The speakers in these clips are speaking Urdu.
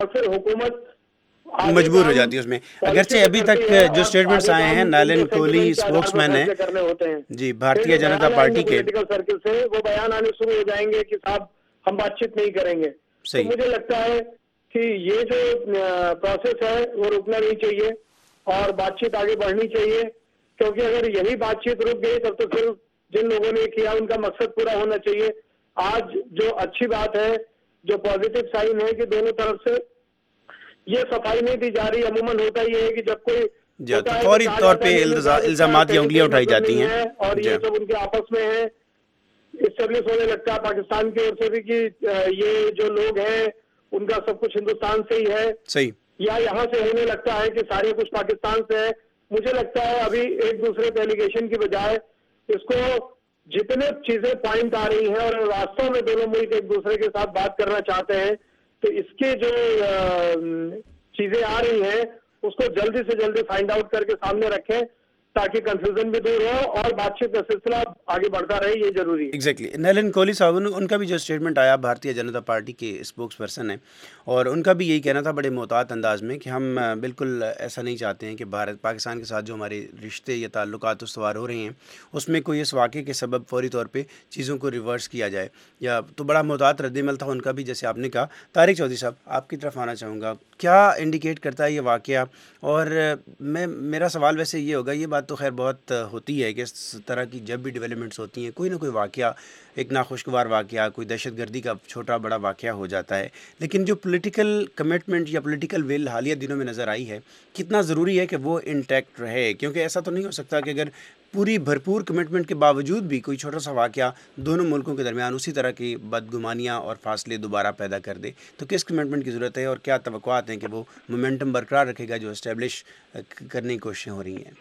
اور پھر حکومت مجبور ہو جاتی ہے اس میں. اگرچہ ابھی تک جو اسٹیٹمنٹس آئے ہیں، نالن کوہلی اسپوکس مین ہیں جی بھارتیہ جنتا پارٹی کے، پولیٹیکل سرکل سے وہ بیان آنے شروع ہو جائیں گے کہ صاحب ہم بات چیت نہیں کریں گے. تو مجھے لگتا ہے کہ یہ جو پروسیس ہے وہ رکنا نہیں چاہیے اور بات چیت آگے بڑھنی چاہیے، کیونکہ اگر یہی بات چیت رک گئی تب تو پھر جن لوگوں نے کیا ان کا مقصد پورا ہونا چاہیے. آج جو اچھی بات ہے، جو پازیٹیو سائن ہے کہ دونوں طرف سے یہ صفائی نہیں دی جا رہی. عموماً ہوتا یہ ہے کہ جب کوئی فوری طور پہ الزامات کی انگلیاں اٹھائی جاتی ہیں اور یہ سب ان کے آپس میں ہے. اسٹیبلش ہونے لگتا ہے پاکستان کی اور سے بھی کہ یہ جو لوگ ہیں ان کا سب کچھ ہندوستان سے ہی ہے، صحیح، یا یہاں سے ہونے لگتا ہے کہ سارے کچھ پاکستان سے ہے. مجھے لگتا ہے ابھی ایک دوسرے پہ ایلیگیشن کی بجائے اس کو جتنے چیزیں پوائنٹ آ رہی ہیں اور راستوں میں دونوں ملک ایک دوسرے کے ساتھ بات کرنا چاہتے ہیں، تو اس کے جو چیزیں آ رہی ہیں اس کو جلدی سے جلدی فائنڈ آؤٹ کر کے سامنے رکھیں تاکہ کنفیوژن بھی دور ہو اور بات چیت کا سلسلہ آگے بڑھتا رہے. یہ ضروری ہے. ایگزیکٹلی. نالن کوہلی صاحب ان کا بھی جو اسٹیٹمنٹ آیا، بھارتیہ جنتا پارٹی کے اسپوکس پرسن ہیں، اور ان کا بھی یہی کہنا تھا بڑے محتاط انداز میں کہ ہم بالکل ایسا نہیں چاہتے ہیں کہ پاکستان کے ساتھ جو ہمارے رشتے یا تعلقات استوار ہو رہے ہیں اس میں کوئی اس واقعے کے سبب فوری طور پہ چیزوں کو ریورس کیا جائے. یا تو بڑا محتاط رد عمل تھا ان کا بھی، جیسے آپ نے کہا. طارق چودھری صاحب آپ کی طرف آنا چاہوں گا، کیا انڈیکیٹ کرتا ہے یہ واقعہ؟ اور میرا سوال ویسے یہ ہوگا، یہ بات تو خیر بہت ہوتی ہے کہ اس طرح کی جب بھی ڈیولپمنٹس ہوتی ہیں کوئی نہ کوئی واقعہ، ایک ناخوشگوار واقعہ، کوئی دہشت گردی کا چھوٹا بڑا واقعہ ہو جاتا ہے، لیکن جو پولیٹیکل کمٹمنٹ یا پولیٹیکل ول حالیہ دنوں میں نظر آئی ہے، کتنا ضروری ہے کہ وہ انٹیکٹ رہے؟ کیونکہ ایسا تو نہیں ہو سکتا کہ اگر پوری بھرپور کمٹمنٹ کے باوجود بھی کوئی چھوٹا سا واقعہ دونوں ملکوں کے درمیان اسی طرح کی بدگمانیاں اور فاصلے دوبارہ پیدا کر دے. تو کس کمٹمنٹ کی ضرورت ہے اور کیا توقعات ہیں کہ وہ مومنٹم برقرار رکھے گا جو اسٹیبلش کرنے کی کوششیں ہو رہی ہیں؟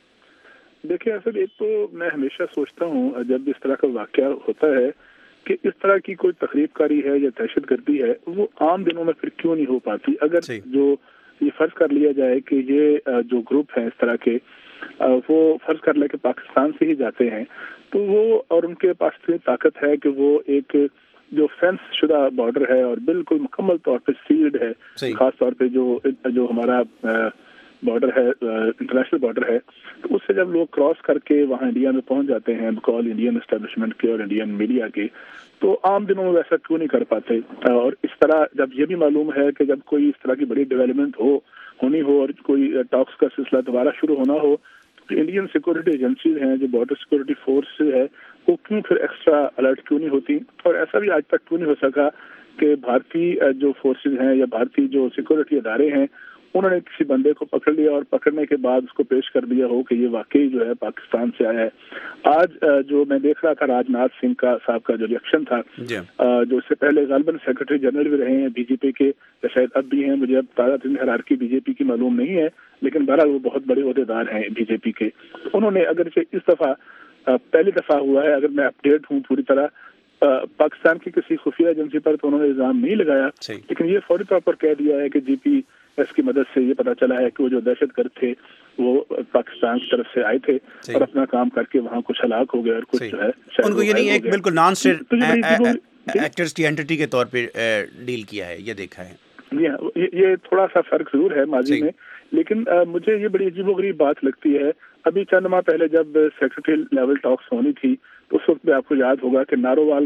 دیکھیں اصل ایک تو میں ہمیشہ سوچتا ہوں جب اس طرح کا واقعہ ہوتا ہے کہ اس طرح کی کوئی تقریب کاری ہے یا دہشت گردی ہے وہ عام دنوں میں پھر کیوں نہیں ہو پاتی. اگر جو یہ فرض کر لیا جائے کہ یہ جو گروپ ہیں اس طرح کے وہ فرض کر لیں کہ پاکستان سے ہی جاتے ہیں، تو وہ اور ان کے پاس اتنی طاقت ہے کہ وہ ایک جو فینس شدہ بارڈر ہے اور بالکل مکمل طور پہ سیلڈ ہے، خاص طور پہ جو ہمارا بارڈر ہے انٹرنیشنل بارڈر ہے، تو اس سے جب لوگ کراس کر کے وہاں انڈیا میں پہنچ جاتے ہیں بقول انڈین اسٹیبلشمنٹ کے اور انڈین میڈیا کے، تو عام دنوں میں ویسا کیوں نہیں کر پاتے؟ اور اس طرح جب یہ بھی معلوم ہے کہ جب کوئی اس طرح کی بڑی ڈیولپمنٹ ہونی ہو اور کوئی ٹاکس کا سلسلہ دوبارہ شروع ہونا ہو، تو انڈین سیکورٹی ایجنسیز ہیں، جو بارڈر سیکورٹی فورس ہے، وہ کیوں پھر ایکسٹرا الرٹ کیوں نہیں ہوتی؟ اور ایسا بھی آج تک کیوں نہیں ہو سکا کہ بھارتی جو فورسز ہیں یا بھارتی جو سیکورٹی ادارے ہیں انہوں نے کسی بندے کو پکڑ لیا اور پکڑنے کے بعد اس کو پیش کر دیا ہو کہ یہ واقعی جو ہے پاکستان سے آیا ہے. آج جو میں دیکھ رہا تھا راج ناتھ سنگھ کا صاحب کا جو ریئیکشن تھا، جو اس سے پہلے غالباً سیکرٹری جنرل بھی رہے ہیں بی جے پی کے، یا شاید اب بھی ہیں، مجھے اب تازہ ترین ہرارکی بی جے پی کی معلوم نہیں ہے، لیکن بہرحال وہ بہت بڑے عہدیدار ہیں بی جے پی کے. انہوں نے اگر اس دفعہ پہلی دفعہ ہوا ہے، اگر میں اپڈیٹ ہوں پوری طرح، پاکستان کی کسی خفیہ ایجنسی پر تو انہوں نے الزام نہیں لگایا، لیکن یہ فوری طور پر کہہ دیا ہے کہ جی پی ایس کی مدد سے یہ پتا چلا ہے کہ وہ جو دہشت گرد تھے وہ پاکستان کی طرف سے آئے تھے اور اپنا کام کر کے وہاں کچھ ہلاک ہو گئے اور کچھ جو ہے ان کو یعنی ایک بالکل نان اسٹیٹ ایکٹرز کی اینٹی کے طور پہ ڈیل کیا ہے، یہ دیکھا ہے. یہ تھوڑا سا فرق ضرور ہے ماضی میں، لیکن مجھے یہ بڑی عجیب و غریب بات لگتی ہے. ابھی چند ماہ پہلے جب سیکرٹری لیول ٹاکس ہونی تھی تو اس وقت بھی آپ کو یاد ہوگا کہ نارووال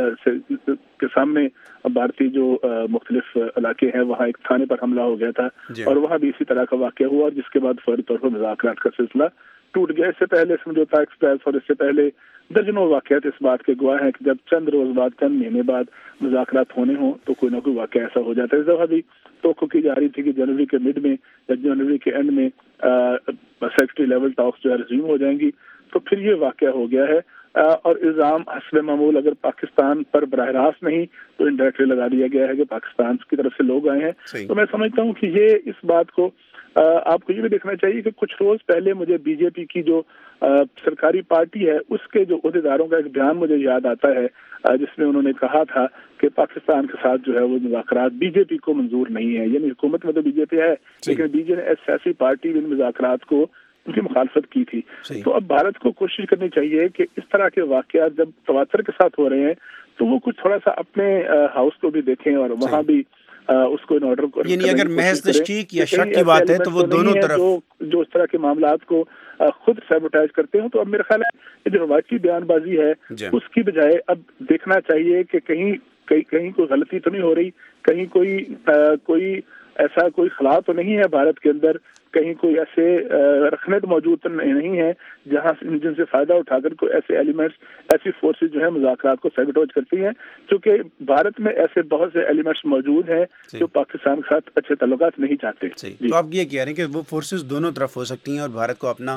کے سامنے بھارتی جو مختلف علاقے ہیں وہاں ایک تھانے پر حملہ ہو گیا تھا، اور وہاں بھی اسی طرح کا واقعہ ہوا جس کے بعد فوری طور پر مذاکرات کا سلسلہ ٹوٹ گیا. اس سے پہلے سمجھوتا ایکسپریس اور اس سے پہلے درجنوں واقعات اس بات کے گواہ ہیں کہ جب چند روز بعد چند مہینے بعد مذاکرات ہونے ہوں تو کوئی نہ کوئی واقعہ ایسا ہو جاتا ہے. اس دفعہ بھی توقع کی جا رہی تھی کہ جنوری کے مڈ میں یا جنوری کے اینڈ میں سیکرٹری لیول ٹاکس جو ہے ریزیوم ہو جائیں گی، تو پھر یہ واقعہ ہو گیا ہے. اور الزام حسب معمول اگر پاکستان پر براہ راست نہیں تو انڈائریکٹلی لگا دیا گیا ہے کہ پاکستان کی طرف سے لوگ آئے ہیں. تو میں سمجھتا ہوں کہ یہ اس بات کو آپ کو یہ بھی دیکھنا چاہیے کہ کچھ روز پہلے مجھے بی جے پی کی جو سرکاری پارٹی ہے اس کے جو عہدیداروں کا ایک بیان مجھے یاد آتا ہے جس میں انہوں نے کہا تھا کہ پاکستان کے ساتھ جو ہے وہ مذاکرات بی جے پی کو منظور نہیں ہے. یعنی حکومت میں تو بی جے پی ہے لیکن بی جے نے سیاسی پارٹی ان مذاکرات کو ان کی مخالفت کی تھی. تو اب بھارت کو کوشش کرنی چاہیے کہ اس طرح کے واقعات جب تواتر کے ساتھ ہو رہے ہیں تو وہ کچھ تھوڑا سا اپنے ہاؤس کو بھی دیکھیں اور وہاں بھی اس کو ان آرڈر کو، یعنی اگر محض تشکیک یا شک کی بات ہے تو وہ دونوں طرف جو اس طرح کے معاملات کو خود سیبوٹائز کرتے ہوں. تو اب میرا خیال ہے جو رواجی بیان بازی ہے اس کی بجائے اب دیکھنا چاہیے کہ کہیں کوئی غلطی تو نہیں ہو رہی، کہیں کوئی ایسا کوئی خلا تو نہیں ہے بھارت کے اندر، کہیں کوئی ایسے رخنت موجود تو نہیں ہے جن سے فائدہ اٹھا کر کوئی ایسے ایلیمنٹس، ایسی فورسز جو ہیں مذاکرات کو سیبوٹیج کرتی ہیں. چونکہ بھارت میں ایسے بہت سے ایلیمنٹس موجود ہیں جو پاکستان کے ساتھ اچھے تعلقات نہیں چاہتے. تو آپ یہ کہہ رہے ہیں کہ وہ فورسز دونوں طرف ہو سکتی ہیں اور بھارت کو اپنا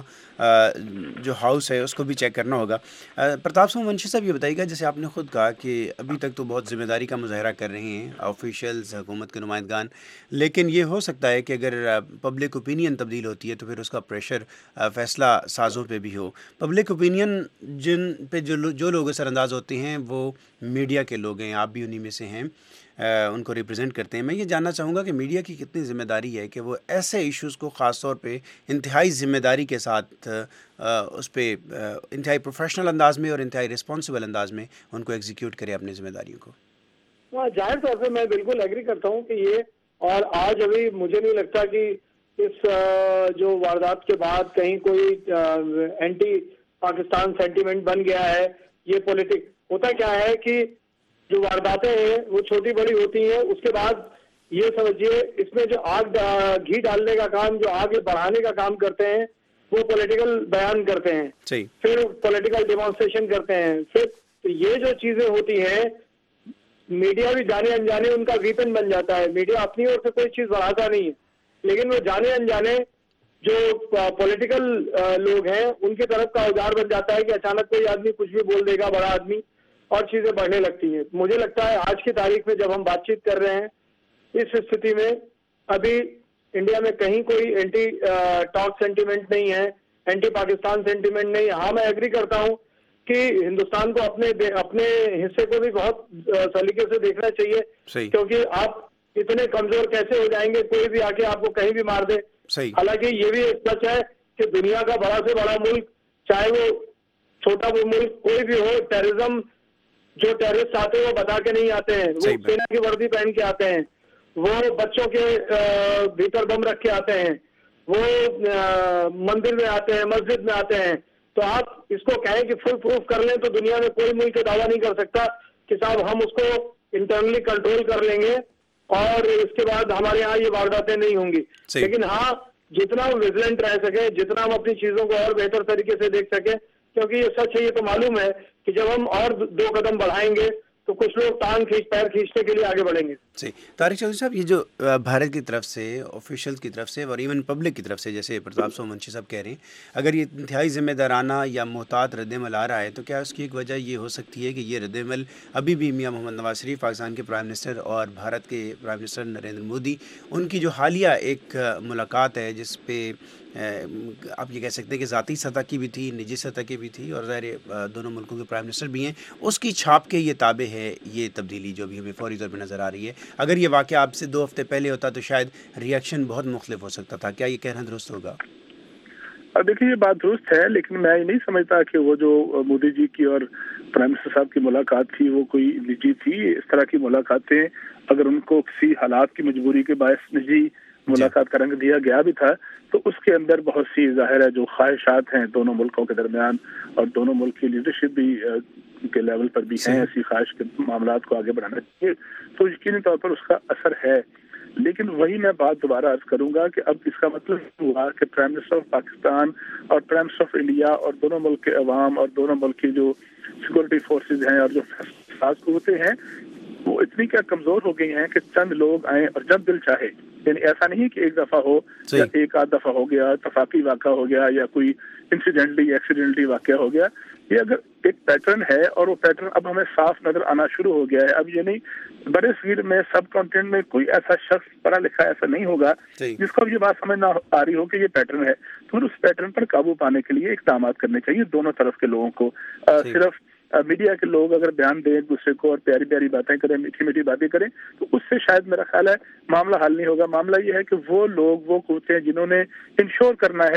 جو ہاؤس ہے اس کو بھی چیک کرنا ہوگا. پرتاپ سنگھ ونشی صاحب یہ بتائیے گا، جیسے آپ نے خود کہا کہ ابھی تک تو بہت ذمہ داری کا مظاہرہ کر رہے ہیں آفیشیلز، حکومت کے نمائندگان، لیکن یہ ہو سکتا ہے کہ اگر پبلک اوپینین تبدیل ہوتی ہے تو پھر اس کا پریشر فیصلہ سازوں پہ بھی ہو. پبلک اوپینین جن پہ جو لوگ اثر انداز ہوتے ہیں وہ میڈیا کے لوگ ہیں، آپ بھی انہی میں سے ہیں، ان کو ریپرزینٹ کرتے ہیں. میں یہ جاننا چاہوں گا کہ میڈیا کی کتنی ذمہ داری ہے کہ وہ ایسے ایشوز کو خاص طور پہ انتہائی ذمہ داری کے ساتھ اس پہ انتہائی پروفیشنل انداز میں اور انتہائی رسپانسبل انداز میں ان کو ایگزیکیوٹ کرے اپنی ذمہ داریوں کو. ظاہر طور سے میں بالکل ایگری کرتا ہوں کہ یہ، اور آج ابھی مجھے نہیں لگتا کہ اس جو واردات کے بعد کہیں کوئی اینٹی پاکستان سینٹیمنٹ بن گیا ہے. یہ پولیٹک ہوتا کیا ہے کہ جو وارداتیں ہیں وہ چھوٹی بڑی ہوتی ہیں، اس کے بعد یہ سمجھیے اس میں جو گھی ڈالنے کا کام، جو آگ بڑھانے کا کام کرتے ہیں وہ پولیٹیکل بیان کرتے ہیں، پھر پولیٹیکل ڈیمانسٹریشن کرتے ہیں. پھر یہ جو چیزیں ہوتی ہیں میڈیا بھی جانے انجانے ان کا ویپن بن جاتا ہے. میڈیا اپنی اور سے کوئی چیز بڑھاتا نہیں ہے، لیکن وہ جانے انجانے جو پولیٹیکل لوگ ہیں ان کی طرف کا اوزار بن جاتا ہے کہ اچانک کوئی آدمی کچھ بھی بول دے گا، بڑا آدمی، اور چیزیں بڑھنے لگتی ہیں. مجھے لگتا ہے آج کی تاریخ میں جب ہم بات چیت کر رہے ہیں اس استھتی میں ابھی انڈیا میں کہیں کوئی اینٹی ٹاک سینٹیمنٹ نہیں ہے، اینٹی پاکستان سینٹیمنٹ نہیں ہے. ہاں میں ایگری کرتا ہوں کہ ہندوستان کو اپنے حصے کو بھی بہت سلیقے سے دیکھنا چاہیے، کیونکہ آپ اتنے کمزور کیسے ہو جائیں گے کوئی بھی آ کے آپ کو کہیں بھی مار دے. حالانکہ یہ بھی ایک سچ ہے کہ دنیا کا بڑا سے بڑا ملک، چاہے وہ چھوٹا وہ ملک کوئی بھی ہو، ٹیررزم جو ٹیررسٹ آتے ہیں وہ بتا کے نہیں آتے ہیں، وہ سینا کی وردی پہن کے آتے ہیں، وہ بچوں کے بھیتر بم رکھ کے آتے ہیں، وہ مندر میں آتے ہیں، مسجد میں آتے ہیں. تو آپ اس کو کہیں کہ فل پروف کر لیں تو دنیا میں کوئی ملک دعویٰ نہیں کر سکتا کہ صاحب ہم اس کو انٹرنلی کنٹرول کر لیں گے اور اس کے بعد ہمارے ہاں یہ وارداتیں نہیں ہوں گی. لیکن ہاں جتنا ہم ویجیلنٹ رہ سکیں، جتنا ہم اپنی چیزوں کو اور بہتر طریقے سے دیکھ سکیں، کیونکہ یہ سچ ہے، یہ تو معلوم ہے کہ جب ہم اور 2 قدم بڑھائیں گے تو کچھ لوگ پیر کھینچنے کے لیے آگے بڑھیں گے. طارق چودھری صاحب، یہ جو بھارت کی طرف سے، آفیشلز کی طرف سے اور ایون پبلک کی طرف سے، جیسے پرتاپ سنگھ ونشی صاحب کہہ رہے ہیں، اگر یہ انتہائی ذمہ دارانہ یا محتاط رد عمل آ رہا ہے تو کیا اس کی ایک وجہ یہ ہو سکتی ہے کہ یہ رد عمل ابھی بھی میاں محمد نواز شریف پاکستان کے پرائم منسٹر اور بھارت کے پرائم منسٹر نریندر مودی، ان کی جو حالیہ ایک ملاقات ہے جس پہ آپ یہ کہہ سکتے ہیں کہ ذاتی سطح کی بھی تھی، نجی سطح کی بھی تھی، اور ظاہر دونوں ملکوں کے پرائم منسٹر بھی ہیں، اس کی چھاپ کے یہ تابع ہے یہ تبدیلی جو بھی ہمیں فوری طور پہ نظر آ رہی ہے. اگر یہ واقعہ آپ سے 2 ہفتے پہلے ہوتا تو شاید ریئیکشن بہت مختلف ہو سکتا تھا. کیا یہ کہنا درست ہوگا؟ دیکھیے، یہ بات درست ہے، لیکن میں یہ نہیں سمجھتا کہ وہ جو مودی جی کی اور پرائم منسٹر صاحب کی ملاقات تھی وہ کوئی نجی تھی. اس طرح کی ملاقاتیں اگر ان کو کسی حالات کی مجبوری کے باعث نجی ملاقات کا رنگ دیا گیا بھی تھا تو اس کے اندر بہت سی ظاہر ہے جو خواہشات ہیں دونوں ملکوں کے درمیان، اور دونوں ملک کی لیڈرشپ بھی کے لیول پر بھی ہیں ایسی خواہش کے معاملات کو آگے بڑھانا چاہیے، تو یقینی طور پر اس کا اثر ہے. لیکن وہی میں بات دوبارہ عرض کروں گا کہ اب اس کا مطلب ہوا کہ پرائم منسٹر آف پاکستان اور پرائم منسٹر آف انڈیا اور دونوں ملک کے عوام اور دونوں ملک کی جو سیکورٹی فورسز ہیں اور جو ساز قوتیں ہیں وہ اتنی کیا کمزور ہو گئی ہیں کہ چند لوگ آئیں اور جب دل چاہے، یعنی ایسا نہیں کہ ایک دفعہ ہو یا ایک آدھ دفعہ ہو گیا، اتفاقی واقعہ ہو گیا یا کوئی انسیڈنٹلی ایکسیڈنٹلی واقعہ ہو گیا. یہ اگر ایک پیٹرن ہے اور وہ پیٹرن اب ہمیں صاف نظر آنا شروع ہو گیا ہے. اب یہ نہیں، بڑے صغیر میں سب کانٹینٹ میں کوئی ایسا شخص پڑھا لکھا ایسا نہیں ہوگا جس کو اب یہ بات سمجھ نہ آ رہی ہو کہ یہ پیٹرن ہے. تو اس پیٹرن پر قابو پانے کے لیے اقدامات کرنے چاہیے دونوں طرف کے لوگوں کو. صرف میڈیا کے لوگ اگر بیان دیں ایک دوسرے کو اور پیاری پیاری باتیں کریں، میٹھی میٹھی باتیں کریں تو اس سے شاید میرا خیال ہے معاملہ حل نہیں ہوگا. معاملہ یہ ہے کہ وہ لوگ، وہ قوتیں جنہوں نے انشور کرنا ہے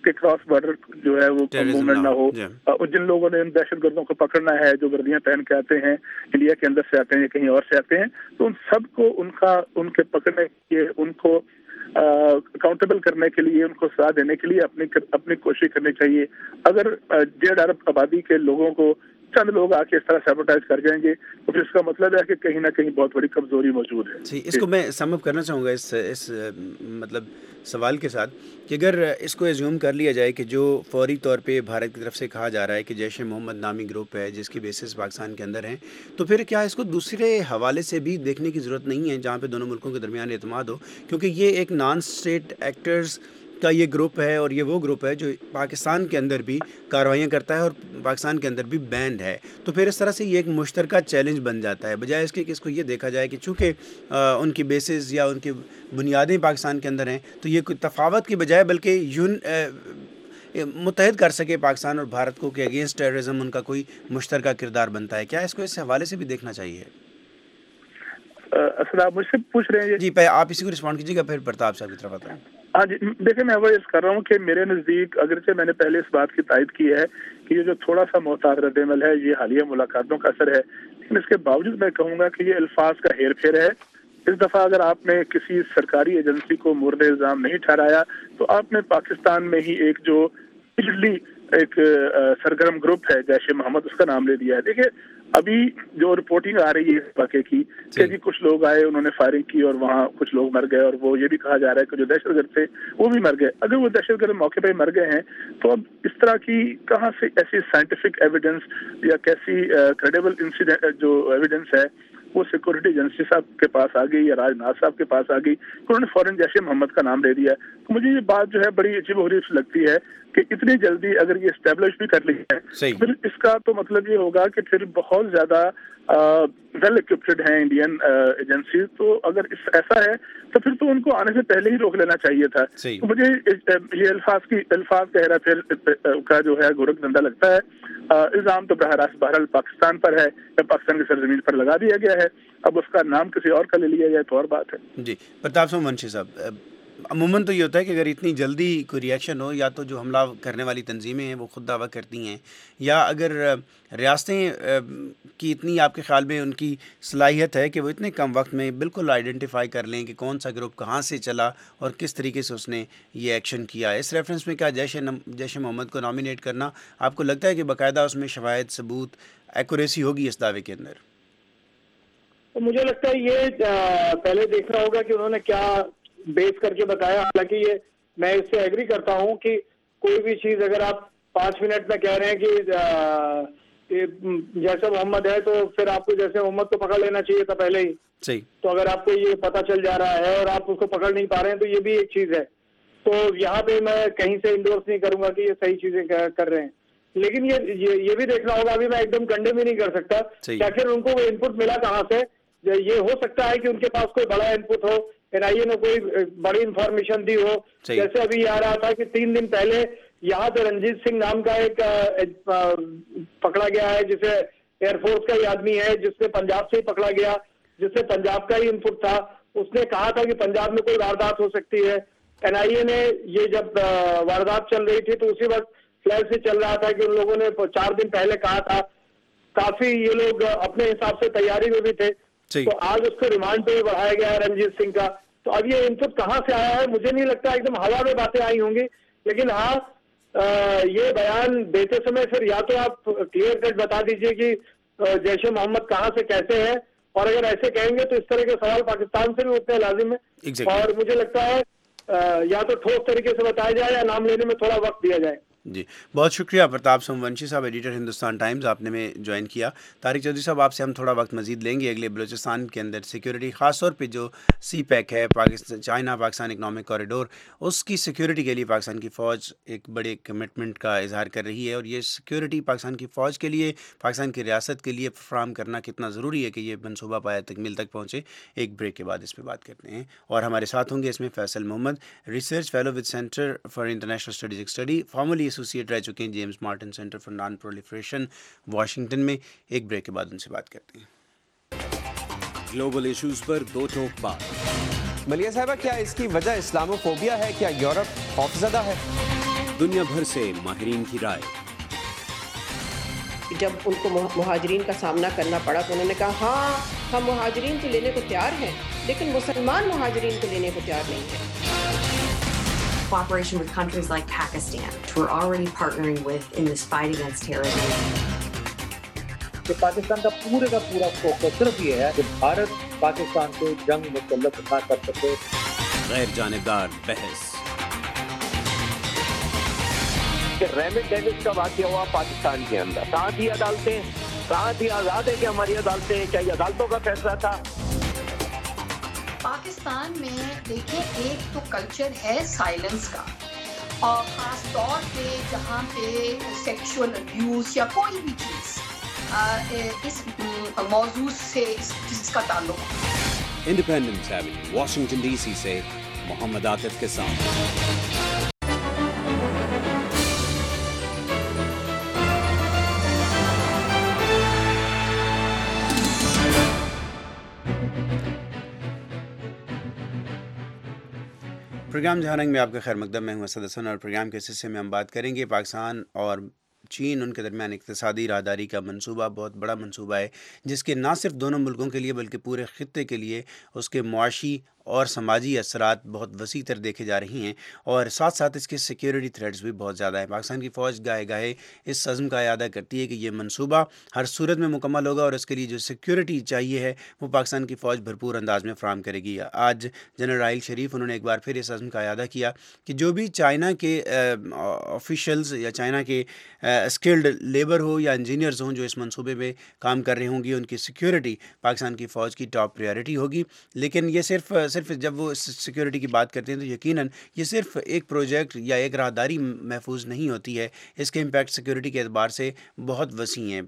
کہ کراس بارڈر جو ہے وہ موومنٹ نہ ہو. جن لوگوں نے ان دہشت گردوں کو پکڑنا ہے جو وردیاں پہن کے آتے ہیں, انڈیا کے اندر سے آتے ہیں یا کہیں اور سے آتے ہیں, تو ان سب کو ان کے پکڑنے کے لیے, ان کو اکاؤنٹیبل کرنے کے لیے, ان کو سزا دینے کے لیے اپنی کوشش کرنی چاہیے. اگر 1.5 ارب آبادی کے لوگوں کو چند لوگ آ کے اس طرح سیبوٹائز کر جائیں گے تو پھر اس کا مطلب ہے کہ کہیں نہ کہیں بہت بڑی کمزوری موجود ہے. اس کو میں سم اپ کرنا چاہوں گا اس مطلب سوال کے ساتھ کہ اگر اس کو ایزیوم کر لیا جائے کہ جو فوری طور پہ بھارت کی طرف سے کہا جا رہا ہے کہ جیش محمد نامی گروپ ہے جس کی بیسس پاکستان کے اندر ہیں, تو پھر کیا اس کو دوسرے حوالے سے بھی دیکھنے کی ضرورت نہیں ہے جہاں پہ دونوں ملکوں کے درمیان اعتماد ہو, کیونکہ یہ ایک نان اسٹیٹ ایکٹرز کا یہ گروپ ہے اور یہ وہ گروپ ہے جو پاکستان کے اندر بھی کارروائیاں کرتا ہے اور پاکستان کے اندر بھی بینڈ ہے. تو پھر اس طرح سے یہ ایک مشترکہ چیلنج بن جاتا ہے, بجائے اس کے کہ اس کو یہ دیکھا جائے کہ چونکہ ان کی بیسز یا ان کی بنیادیں پاکستان کے اندر ہیں تو یہ کوئی تفاوت کی بجائے بلکہ متحد کر سکے پاکستان اور بھارت کو کہ اگینسٹ ٹیررزم ان کا کوئی مشترکہ کردار بنتا ہے. کیا اس کو اس حوالے سے بھی دیکھنا چاہیے؟ اصل آپ مجھ سے پوچھ رہے ہیں جی, آپ اسی کو رسپونڈ کیجیے گا, پھر پرتاپ صاحب کی طرف آتا ہے. ہاں جی, دیکھیں میں وہ کر رہا ہوں کہ میرے نزدیک اگرچہ میں نے پہلے اس بات کی تائید کی ہے کہ یہ جو تھوڑا سا محتاط رد عمل ہے یہ حالیہ ملاقاتوں کا اثر ہے, لیکن اس کے باوجود میں کہوں گا کہ یہ الفاظ کا ہیر پھیر ہے. اس دفعہ اگر آپ نے کسی سرکاری ایجنسی کو مورد الزام نہیں ٹھہرایا تو آپ نے پاکستان میں ہی ایک جو پچھلی ایک سرگرم گروپ ہے جیش محمد, اس کا نام لے دیا ہے. دیکھیں ابھی جو رپورٹنگ آ رہی ہے اس واقعے کی کہ جی کچھ لوگ آئے, انہوں نے فائرنگ کی اور وہاں کچھ لوگ مر گئے, اور وہ یہ بھی کہا جا رہا ہے کہ جو دہشت گرد تھے وہ بھی مر گئے. اگر وہ دہشت گرد موقع پہ مر گئے ہیں تو اب اس طرح کی کہاں سے ایسی سائنٹیفک ایویڈنس یا کیسی کریڈیبل انسیڈنٹ جو ایویڈنس ہے وہ سیکورٹی ایجنسی صاحب کے پاس آ گئی یا راجناتھ صاحب کے پاس آ گئی, انہوں نے فوراً جیش محمد کا نام لے دیا. تو مجھے یہ بات جو ہے بڑی عجیب و غریب لگتی ہے کہ اتنی جلدی اگر یہ اسٹیبلش بھی کر لی ہے پھر اس کا تو مطلب یہ ہوگا کہ پھر بہت زیادہ ویل اکوپڈ ہیں انڈین ایجنسیز. تو اگر ایسا ہے تو پھر تو ان کو آنے سے پہلے ہی روک لینا چاہیے تھا. تو مجھے یہ الفاظ کا ہیرا پھیر کا جو ہے گورکھ دھندا لگتا ہے. الزام تو بہرحال پاکستان پر ہے یا پاکستان کی سرزمین پر لگا دیا گیا ہے, اب اس کا نام کسی اور کا لے لیا جائے تو اور بات ہے. جی پرتاپ سنگھ منشی صاحب, عموماً تو یہ ہوتا ہے کہ اگر اتنی جلدی کوئی ریئیکشن ہو یا تو جو حملہ کرنے والی تنظیمیں ہیں وہ خود دعویٰ کرتی ہیں, یا اگر ریاستیں کی اتنی آپ کے خیال میں ان کی صلاحیت ہے کہ وہ اتنے کم وقت میں بالکل آئیڈینٹیفائی کر لیں کہ کون سا گروپ کہاں سے چلا اور کس طریقے سے اس نے یہ ایکشن کیا. اس ریفرنس میں کیا جیش محمد کو نامینیٹ کرنا آپ کو لگتا ہے کہ باقاعدہ اس میں شواہد ثبوت ایکوریسی ہوگی اس دعوے کے اندر؟ مجھے لگتا ہے یہ پہلے دیکھنا ہوگا کہ انہوں نے کیا بیس کر کے بتایا. حالانکہ یہ میں اس سے ایگری کرتا ہوں کہ کوئی بھی چیز اگر آپ 5 منٹ میں کہہ رہے ہیں کہ جیسے محمد ہے تو پھر آپ کو جیسے محمد کو پکڑ لینا چاہیے تھا پہلے ہی. صحیح. تو اگر آپ کو یہ پتہ چل جا رہا ہے اور آپ اس کو پکڑ نہیں پا رہے ہیں تو یہ بھی ایک چیز ہے. تو یہاں پہ میں کہیں سے انڈورس نہیں کروں گا کہ یہ صحیح چیزیں کر رہے ہیں, لیکن یہ بھی دیکھنا ہوگا. ابھی میں ایک دم کنڈے بھی نہیں کر سکتا کہ آخر ان کو وہ ان پٹ ملا کہاں سے. یہ ہو سکتا ہے کہ ان کے پاس کوئی بڑا ان پٹ ہو, NIA نے کوئی بڑی انفارمیشن دی ہو. جیسے ابھی یہ آ رہا تھا کہ 3 دن پہلے یہاں پہ رنجیت سنگھ نام کا ایک پکڑا گیا ہے جسے ایئر فورس کا ہی آدمی ہے, جس نے پنجاب سے ہی پکڑا گیا, جس سے پنجاب کا ہی ان پٹ تھا. اس نے کہا تھا کہ پنجاب میں کوئی واردات ہو سکتی ہے. NIA نے یہ جب واردات چل رہی تھی تو اسی وقت فلیش سے چل رہا تھا کہ ان لوگوں نے 4 دن پہلے کہا تھا. کافی یہ لوگ اپنے حساب سے تیاری میں بھی تھے. تو آج اس کو ریمانڈ پہ بھی بڑھایا گیا ہے رنجیت سنگھ کا. تو اب یہ ان پٹ کہاں سے آیا ہے مجھے نہیں لگتا, ایک دم ہوا میں باتیں آئی ہوں گی. لیکن ہاں یہ بیان دیتے سمے پھر یا تو آپ کلیئر کٹ بتا دیجئے کہ جیش محمد کہاں سے کیسے ہے, اور اگر ایسے کہیں گے تو اس طرح کے سوال پاکستان سے بھی اتنے لازم ہے. اور مجھے لگتا ہے یا تو ٹھوس طریقے سے بتایا جائے یا نام لینے میں تھوڑا وقت دیا جائے. جی بہت شکریہ پرتاپ سنگھ منشی صاحب, ایڈیٹر ہندوستان ٹائمز, آپ نے میں جوائن کیا. طارق چودھری صاحب آپ سے ہم تھوڑا وقت مزید لیں گے اگلے بلوچستان کے اندر سیکیورٹی, خاص طور پہ جو CPEC ہے چائنا پاکستان اکنامک کوریڈور, اس کی سیکیورٹی کے لیے پاکستان کی فوج ایک بڑے کمٹمنٹ کا اظہار کر رہی ہے. اور یہ سیکیورٹی پاکستان کی فوج کے لیے, پاکستان کی ریاست کے لیے فراہم کرنا کتنا ضروری ہے کہ یہ منصوبہ پایا تکمیل تک پہنچے. ایک بریک کے بعد اس پہ بات کرتے ہیں. اور ہمارے ساتھ ہوں گے اس میں Faisal Muhammad, research fellow with centre for international studies study, formerly associate رہ چکے ہیں James Martin centre for non proliferation Washington میں. ایک بریک کے بعد ان سے بات کرتے ہیں. گلوبل ایشوز پر دو ٹوک بات. ملیہ صاحبہ, کیا اس کی وجہ اسلاموفوبیا ہے؟ کیا یورپ خوفزدہ ہے؟ दुनिया भर से माहिरीन की राय। जब उनको मुहाजिरीन का सामना करना पड़ा तो उन्होंने कहा हाँ हम मुहाजिरीन को लेने को तैयार हैं, लेकिन मुसलमान मुहाजिरीन को लेने को तैयार नहीं है। Cooperation with countries like Pakistan, which we're already partnering with in this fight against terrorism. कि पाकिस्तान का पूरा फोकस सिर्फ ये है कि भारत पाकिस्तान को जंग मुसल्लत ना कर सके। गैर जानिबदार बहस। रेमिट डेविस का वाक़या हुआ पाकिस्तान के अंदर, कहाँ थी अदालतें, कहाँ थी आज़ाद है कि हमारी अदालतें, क्या ये अदालतों का फैसला था? पाकिस्तान में देखिए एक तो कल्चर है साइलेंस का, और ख़ास तौर पे जहाँ पे सेक्सुअल अब्यूज़ या कोई भी चीज़ इस मौजूद से जिसका ताल्लुक। इंडिपेंडेंस एवेन्यू, वाशिंगटन डीसी से मोहम्मद आतिफ के साथ। प्रोग्राम जहानंग में आपका खैर मकदम। मैं हूं असद हसन और प्रोग्राम के हिस्से में हम बात करेंगे पाकिस्तान और चीन, उनके दरमियान इक़्तिसादी राहदारी का मंसूबा बहुत बड़ा मंसूबा है, जिसके ना सिर्फ दोनों मुल्कों के लिए बल्कि पूरे ख़ित्ते के लिए उसके मुआशी और समाजी असरात बहुत वसी तर देखे जा रही हैं, और साथ साथ इसके सिक्योरिटी थ्रेट्स भी बहुत ज़्यादा है। पाकिस्तान की फ़ौज गाहे गाहे इस अज़्म का इरादा करती है कि ये मंसूबा हर सूरत में मुकम्मल होगा और इसके लिए जो सिक्योरिटी चाहिए है वो पाकिस्तान की फ़ौज भरपूर अंदाज में फ़राहम करेगी। आज जनरल राहिल शरीफ उन्होंने एक बार फिर इस अज़्म का इरादा किया कि जो भी चाइना के ऑफिशल्स या चाइना के स्किल्ड लेबर हो या इंजीनियर्स हों जो इस मंसूबे में काम कर रहे होंगे, उनकी सिक्योरिटी पाकिस्तान की फ़ौज की टॉप प्रायोरिटी होगी। लेकिन ये सिर्फ जब वो सिक्योरिटी की बात करते हैं तो यकीनन ये सिर्फ एक प्रोजेक्ट या एक राहदारी महफूज नहीं होती है, इसके इम्पैक्ट सिक्योरिटी के एतबार से बहुत वसी हैं।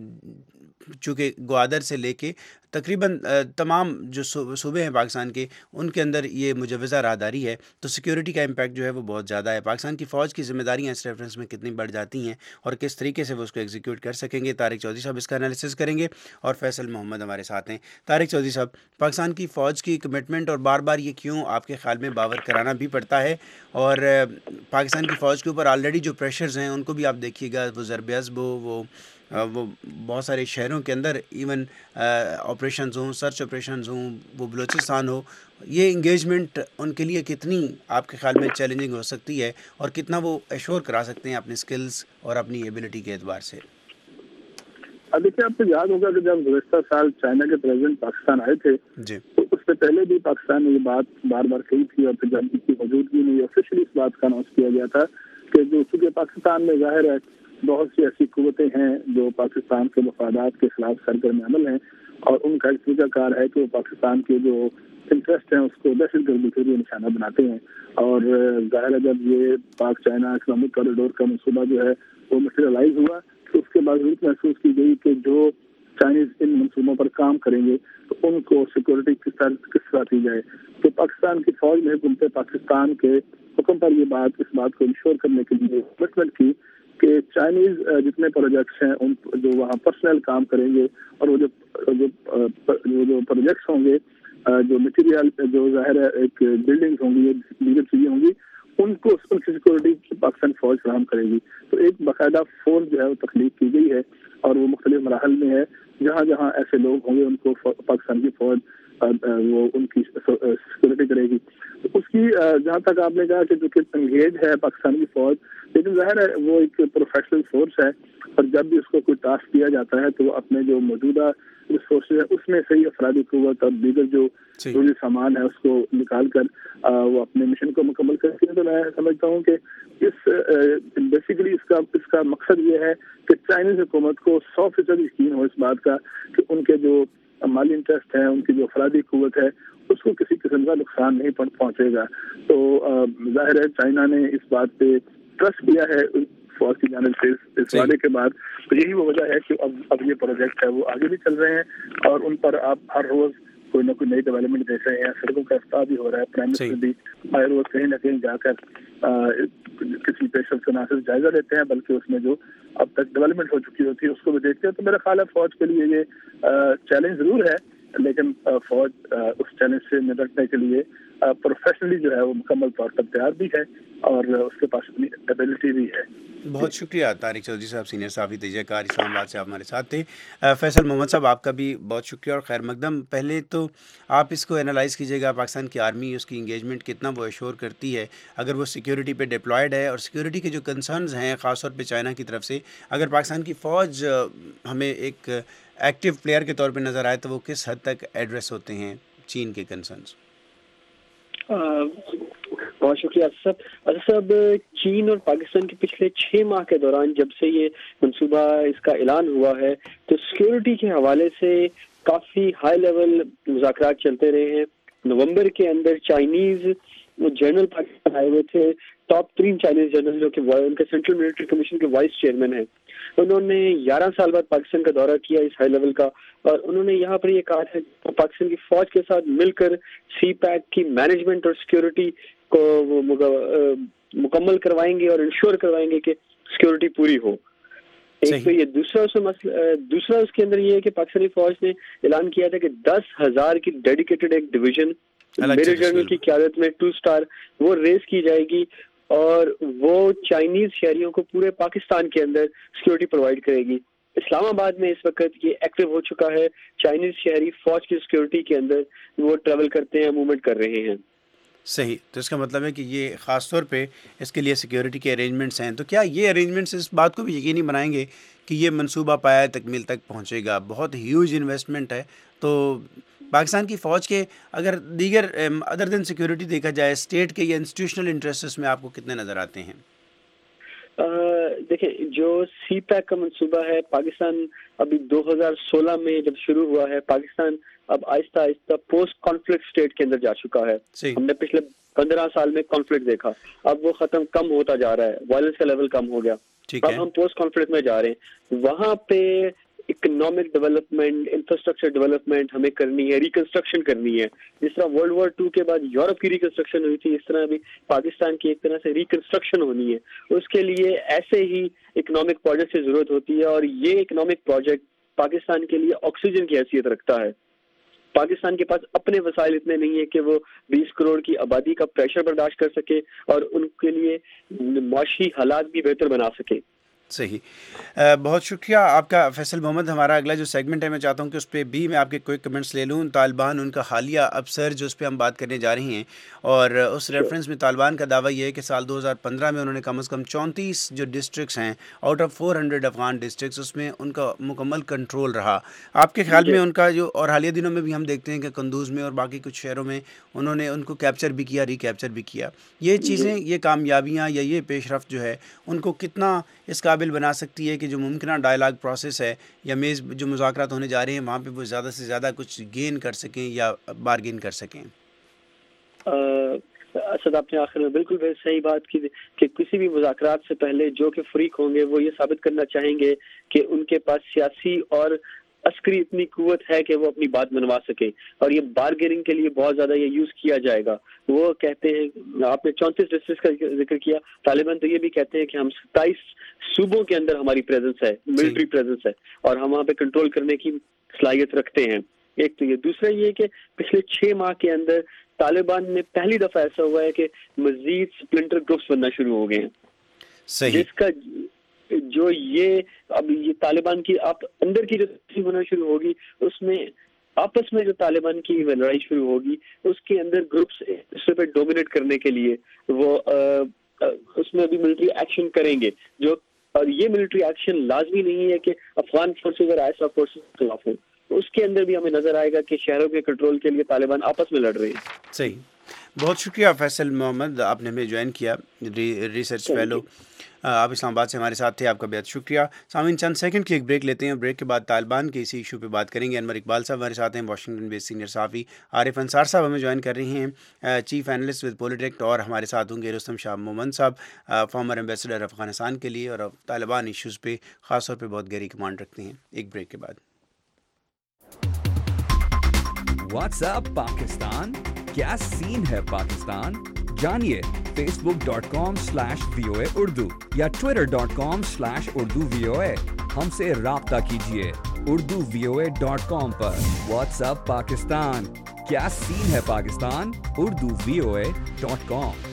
चूँकि ग्वादर से लेके तकरीबन तमाम जो सूबे हैं पाकिस्तान के, उनके अंदर ये मुजवज़ा राहदारी है, तो सिक्योरिटी का इम्पैक्ट जो है वो बहुत ज़्यादा है। पाकिस्तान की फ़ौज की ज़िम्मेदारियाँ इस रेफरेंस में कितनी बढ़ जाती हैं और किस तरीके से वो उसको एग्जीक्यूट कर सकेंगे, तारिक चौधरी साहब इसका एनालिसिस करेंगे और फैसल मोहम्मद हमारे साथ हैं। तारिक चौधरी साहब, पाकिस्तान की फ़ौज की कमिटमेंट और बार बार ये क्यों आपके ख्याल में बावर कराना भी पड़ता है, और पाकिस्तान की फ़ौज के ऊपर ऑलरेडी जो प्रेशर्स हैं उनको भी आप देखिएगा, वो ज़रब अज़ब हो, वो बहुत सारे शहरों के अंदर इवन ऑपरेशंस हों, सर्च ऑपरेशंस हों, वो बलूचिस्तान हो, ये इंगेजमेंट उनके लिए कितनी आपके ख्याल में चैलेंजिंग हो सकती है और कितना वो एश्योर करा सकते हैं अपनी स्किल्स और अपनी एबिलिटी के एतबार से? देखिए, आपको याद होगा कि जब गुज़श्ता साल चाइना के प्रेसिडेंट पाकिस्तान आए थे जी, तो उससे पहले भी पाकिस्तान ने ये बात बार बार कही थी, और फिर जब इसकी मौजूदगी में ऑफिशियली इस बात का अनाउंस किया गया था कि जो चूँकि पाकिस्तान में ज़ाहिर है बहुत सी ऐसी कुव्वतें हैं जो पाकिस्तान के मफादात के खिलाफ सरगर्म अमल हैं, और उनका एक तरीक़ाकार है कि वो पाकिस्तान के जो इंटरेस्ट हैं उसको दहशतगर्दी के लिए निशाना बनाते हैं। और ज़ाहिर है जब ये पाक चाइना इस्लामिक कॉरिडोर का मनसूबा जो है वो मटेरियलाइज हुआ तो उसके बाद जरूरत महसूस की गई कि जो चाइनीज़ इन मनसूबों पर काम करेंगे तो उनको सिक्योरिटी किस तरह दी जाए। तो पाकिस्तान की फ़ौज ने हुकूमत पाकिस्तान के हुक्म पर इस बात को इंश्योर करने के लिए कमिटमेंट की कि चाइनीज़ जितने प्रोजेक्ट्स हैं उन जो वहाँ पर्सनल काम करेंगे, और वो जो प्रोजेक्ट्स होंगे, जो मटेरियल, जो ज़ाहिर है एक बिल्डिंग्स होंगी, दीगर चीज़ें होंगी, उनको उनकी सिक्योरिटी पाकिस्तान फ़ौज फराहम करेगी। तो एक बाकायदा फोर्स जो है वो तख्लीक की गई है, और वो मुख्तलिफ मराहल में है। जहाँ जहाँ ऐसे लोग होंगे उनको पाकिस्तान की फ़ौज वो उनकी सिक्योरिटी करेगी। तो उसकी जहाँ तक आपने कहा कि जो कि एंगेज है पाकिस्तान की फ़ौज, लेकिन ज़ाहिर है वो एक प्रोफेशनल फोर्स है, और जब भी उसको कोई टास्क दिया जाता है तो वो अपने जो मौजूदा रिसोर्सेज है उसमें से ही अफरादी कुव्वत और दीगर जो जरूरी सामान है उसको निकाल कर वो अपने मिशन को मुकम्मल करती है। तो मैं समझता हूँ कि बेसिकली इसका मकसद ये है कि चाइनीज़ हुकूमत को 100% यकीन हो इस बात का कि उनके जो माली इंटरेस्ट है, उनकी जो अफरादी कुव्वत है, उसको किसी किस्म का नुकसान नहीं पहुँचेगा। तो जाहिर है चाइना ने इस बात पे ट्रस्ट किया है फौज की जानिब से इस वादे के बाद। तो यही वो वजह है कि अब ये प्रोजेक्ट है वो आगे भी चल रहे हैं, और उन पर आप हर रोज़ कोई ना कोई नई डेवलपमेंट देख रहे हैं। सड़कों का इफ्ताह भी हो रहा है, प्राइम मिनिस्टर भी हर रोज़ कहीं ना कहीं जाकर किसी पेशेंट का ना सिर्फ जायजा लेते हैं बल्कि उसमें जो अब तक डेवलपमेंट हो चुकी होती है उसको भी देखते हैं। तो मेरा ख्याल है फौज के लिए ये चैलेंज ज़रूर है, लेकिन फौज उस चैलेंज से निपटने के लिए پروفیشنلی جو ہے وہ مکمل طور پر تیار بھی ہے اور اس کے پاس اپنی ایبلٹی بھی ہے. بہت شکریہ طارق چودھری صاحب، سینئر صحافی تجزیہ کار، اسلام آباد سے آپ ہمارے ساتھ تھے. فیصل محمد صاحب آپ کا بھی بہت شکریہ اور خیر مقدم. پہلے تو آپ اس کو انالائز کیجیے گا، پاکستان کی آرمی اس کی انگیجمنٹ کتنا وہ ایشور کرتی ہے اگر وہ سیکیورٹی پہ ڈپلائڈ ہے، اور سیکیورٹی کے جو کنسرنز ہیں خاص طور پہ چائنا کی طرف سے، اگر پاکستان کی فوج ہمیں ایک ایکٹیو پلیئر کے طور پہ نظر آئے تو وہ کس حد تک ایڈریس ہوتے ہیں چین کے کنسرنز؟ بہت شکریہ اسد صاحب. چین اور پاکستان کے پچھلے 6 ماہ کے دوران جب سے یہ منصوبہ اس کا اعلان ہوا ہے تو سیکیورٹی کے حوالے سے کافی ہائی لیول مذاکرات چلتے رہے ہیں. نومبر کے اندر چائنیز جنرل پاکستان آئے ہوئے تھے، ٹاپ 3 چائنیز جنرل جو کہ ان کے سینٹرل ملٹری کمیشن کے وائس چیئرمین ہیں. انہوں نے 11 سال بعد پاکستان کا دورہ کیا اس ہائی لیول کا، اور انہوں نے یہاں پر یہ کہا ہے کہ پاکستان کی فوج کے ساتھ مل کر سی پیک کی مینجمنٹ اور سیکیورٹی کو مکمل کروائیں گے اور انشور کروائیں گے کہ سیکیورٹی پوری ہو. ایک تو یہ دوسرا اس کے اندر یہ ہے کہ پاکستانی فوج نے اعلان کیا تھا کہ 10,000 کی ڈیڈیکیٹڈ ایک ڈویژن میجر جنرل کی قیادت میں 2 اسٹار وہ ریز کی جائے گی، اور وہ چائنیز شہریوں کو پورے پاکستان کے اندر سیکیورٹی پرووائڈ کرے گی. اسلام آباد میں اس وقت یہ ایکٹیو ہو چکا ہے، چائنیز شہری فوج کی سیکیورٹی کے اندر وہ ٹریول کرتے ہیں، موومنٹ کر رہے ہیں. صحیح، تو اس کا مطلب ہے کہ یہ خاص طور پہ اس کے لیے سیکیورٹی کے ارینجمنٹس ہیں. تو کیا یہ ارینجمنٹس اس بات کو بھی یقینی بنائیں گے کہ یہ منصوبہ پایہ تکمیل تک پہنچے گا؟ بہت ہیوج انویسٹمنٹ ہے، تو پاکستان کی فوج کے اگر دیگر ادر دین سیکیورٹی دیکھا جائے اسٹیٹ کے یا انسٹیٹیوشنل انٹرسٹس میں آپ کو کتنے نظر آتے ہیں؟ دیکھیں، جو سی پیک کا منصوبہ ہے پاکستان ابھی 2016 میں جب شروع ہوا ہے، پاکستان اب آہستہ آہستہ پوسٹ کانفلکٹ اسٹیٹ کے اندر جا چکا ہے. ہم نے پچھلے 15 سال میں کانفلکٹ دیکھا، اب وہ کم ہوتا جا رہا ہے، وائلنس کا لیول کم ہو گیا. اب ہم پوسٹ کانفلکٹ میں جا رہے ہیں. وہاں پہ اکنامک ڈیولپمنٹ، انفراسٹرکچر ڈیولپمنٹ ہمیں کرنی ہے، ریکنسٹرکشن کرنی ہے. جس طرح ورلڈ وار 2 کے بعد یورپ کی ریکنسٹرکشن ہوئی تھی، اس طرح ابھی پاکستان کی ایک طرح سے ریکنسٹرکشن ہونی ہے. اس کے لیے ایسے ہی اکنامک پروجیکٹ کی ضرورت ہوتی ہے، اور یہ اکنامک پروجیکٹ پاکستان کے لیے آکسیجن کی حیثیت رکھتا ہے. پاکستان کے پاس اپنے وسائل اتنے نہیں ہیں کہ وہ 20 کروڑ کی آبادی کا پریشر برداشت کر سکے اور ان کے لیے معاشی حالات بھی بہتر بنا سکے. صحیح، بہت شکریہ آپ کا فیصل محمد. ہمارا اگلا جو سیگمنٹ ہے میں چاہتا ہوں کہ اس پہ بھی میں آپ کے کوئی کمنٹس لے لوں. طالبان، ان کا حالیہ افسر جو اس پہ ہم بات کرنے جا رہے ہیں، اور اس ریفرنس میں طالبان کا دعویٰ یہ ہے کہ سال 2015 میں انہوں نے کم از کم 34 جو ڈسٹرکٹس ہیں آؤٹ آف 400 افغان ڈسٹرکٹس، اس میں ان کا مکمل کنٹرول رہا. آپ کے خیال میں ان کا جو، اور حالیہ دنوں میں بھی ہم دیکھتے ہیں کہ قندوز میں اور باقی کچھ شہروں میں انہوں نے ان کو کیپچر بھی کیا، ریکیپچر بھی کیا، یہ چیزیں، یہ کامیابیاں یا یہ پیش رفت جو ہے ان کو کتنا اس قابل بنا سکتی ہے کہ جو ممکنہ ڈائلاگ پروسیس ہے یا میز جو مذاکرات ہونے جا رہے ہیں وہاں پہ وہ زیادہ سے زیادہ کچھ گین کر سکیں یا بارگین کر سکیں؟ اسد، آپ نے آخر میں بالکل صحیح بات کی کہ کسی بھی مذاکرات سے پہلے جو کہ فریق ہوں گے وہ یہ ثابت کرنا چاہیں گے کہ ان کے پاس سیاسی اور عسکری اتنی قوت ہے کہ وہ اپنی بات منوا سکے، اور یہ بارگیننگ کے لیے بہت زیادہ یہ یوز کیا جائے گا. وہ کہتے ہیں، آپ نے 34 ڈسٹرکٹ کا ذکر کیا، طالبان تو یہ بھی کہتے ہیں کہ ہم 27 صوبوں کے اندر ہماری پریزنس ہے، ملٹری پریزنس ہے، اور ہم وہاں پہ کنٹرول کرنے کی صلاحیت رکھتے ہیں. ایک تو یہ، دوسرا یہ کہ پچھلے 6 ماہ کے اندر طالبان میں پہلی دفعہ ایسا ہوا ہے کہ مزید سپلنٹر گروپس بننا شروع ہو گئے ہیں. صحیح، جس کا جو یہ اب یہ طالبان کی آپ اندر کی جو تقسیم ہونا شروع ہوگی، اس میں آپس میں جو طالبان کی لڑائی شروع ہوگی، اس کے اندر گروپس دوسرے پہ ڈومینیٹ کرنے کے لیے وہ اس میں بھی ملٹری ایکشن کریں گے. جو، اور یہ ملٹری ایکشن لازمی نہیں ہے کہ افغان فورسز اور آئیسا فورسز کے خلاف ہوں، اس کے اندر بھی ہمیں نظر آئے گا کہ شہروں کے کنٹرول کے لیے طالبان آپس میں لڑ رہے ہیں. صحیح، بہت شکریہ فیصل محمد، آپ نے ہمیں جوائن کیا، ریسرچ فیلو. آپ اسلام آباد سے ہمارے ساتھ تھے، آپ کا بہت شکریہ. سامعین، چند سیکنڈ کی ایک بریک لیتے ہیں، بریک کے بعد طالبان کے اسی ایشو پہ بات کریں گے. انور اقبال صاحب ہمارے ساتھ ہیں، واشنگٹن بیس سینئر صحافی. عارف انصار صاحب ہمیں جوائن کر رہے ہیں، چیف اینالسٹ ود پولیٹیکٹ، اور ہمارے ساتھ ہوں گے رستم شاہ مومن صاحب، فارمر ایمبیسڈر افغانستان کے لیے، اور طالبان ایشوز پہ خاص طور پہ بہت گہری کمانڈ رکھتے ہیں. ایک بریک کے بعد. واٹس اپ پاکستان، کیا سین ہے پاکستان؟ جانیے facebook.com/VOA Urdu یا twitter.com/Urdu VOA. ہم سے رابطہ کیجیے urduvoa.com پر. واٹس اپ پاکستان، क्या सीन है पाकिस्तान, urduvoa.com।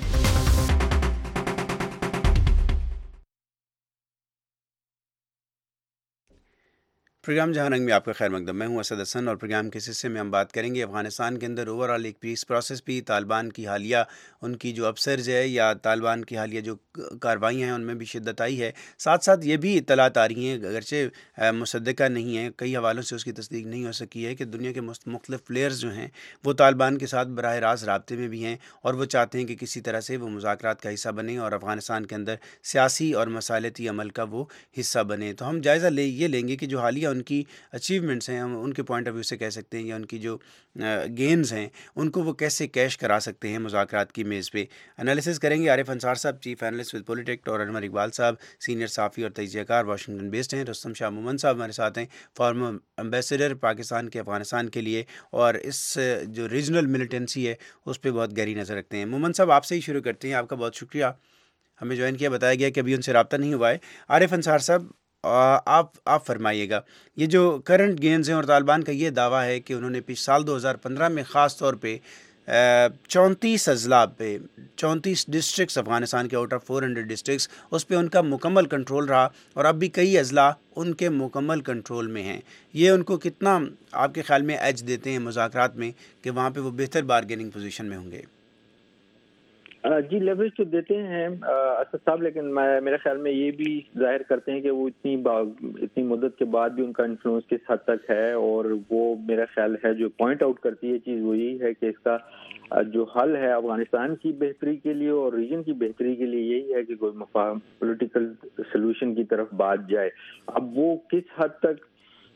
प्रोग्राम जहां रंग में आपका खैर मकदम। मैं हूं असद हसन और प्रोग्राम के हिस्से में हम बात करेंगे अफ़गानिस्तान के अंदर ओवरऑल एक पीस प्रोसेस भी, तालिबान की हालिया उनकी जो अपसर्ज है या तालिबान की हालिया जो कार्रवाइयाँ हैं उनमें भी शिद्दत आई है। साथ साथ ये भी इत्तलात आ रही हैं, अगरचे मुसद्दका नहीं है, कई हवालों से उसकी तस्दीक नहीं हो सकी है कि दुनिया के मुख्तलिफ प्लेयर्स जो हैं वो तालिबान के साथ बराह रास्त राब्ते में भी हैं और वो चाहते हैं कि किसी तरह से वो मुज़ाकरात का हिस्सा बने और अफ़गानिस्तान के अंदर सियासी और मसालती अमल का वो हिस्सा बने। तो हम जायज़ा ये लेंगे कि जो हालिया उनकी अचीवमेंट्स हैं, हम उनके पॉइंट ऑफ व्यू से कह सकते हैं, या उनकी जो गेंस हैं उनको वो कैसे कैश करा सकते हैं मुज़ाकरात की मेज़ पे। एनालिसिस करेंगे आरिफ अंसार साहब, चीफ एनालिस्ट विद पॉलिटिक्ट, और अनवर इकबाल साहब, सीनियर साफ़ी और तजियाकार, वाशिंगटन बेस्ड हैं। रुस्तम शाह मोमन साहब हमारे साथ हैं, फॉर्मर एम्बेसडर पाकिस्तान के अफ़गानिस्तान के लिए, और इस जो रीजनल मिलिटेंसी है उस पर बहुत गहरी नज़र रखते हैं। मोमन साहब आपसे ही शुरू करते हैं, आपका बहुत शुक्रिया, हमें ज्वाइन किया। बताया गया कि अभी उनसे रब्ता नहीं हुआ है। आरिफ अंसार साहब, आप फरमाइएगा, ये जो करंट गेंस हैं और तालिबान का ये दावा है कि उन्होंने पिछले साल 2015 में ख़ास तौर पे 34 अजला पे 34 डिस्ट्रिक्ट्स अफ़गानिस्तान के आउट ऑफ 400 डिस्ट्रिक्ट्स उस पे उनका मुकम्मल कंट्रोल रहा और अब भी कई अजला उनके मुकम्मल कंट्रोल में हैं। ये उनको कितना आपके ख्याल में एज देते हैं मुज़ाकरात में कि वहाँ पे वो बेहतर बारगेनिंग पोजीशन में होंगे? जी, लेवरेज तो देते हैं असद साहब, लेकिन मेरे ख्याल में ये भी जाहिर करते हैं कि वो इतनी मुद्दत के बाद भी उनका इन्फ्लुएंस किस हद तक है, और वो मेरा ख्याल है जो पॉइंट आउट करती है चीज़ वो यही है कि इसका जो हल है अफगानिस्तान की बेहतरी के लिए और रीजन की बेहतरी के लिए यही है कि कोई पॉलिटिकल सोल्यूशन की तरफ बात जाए। अब वो किस हद तक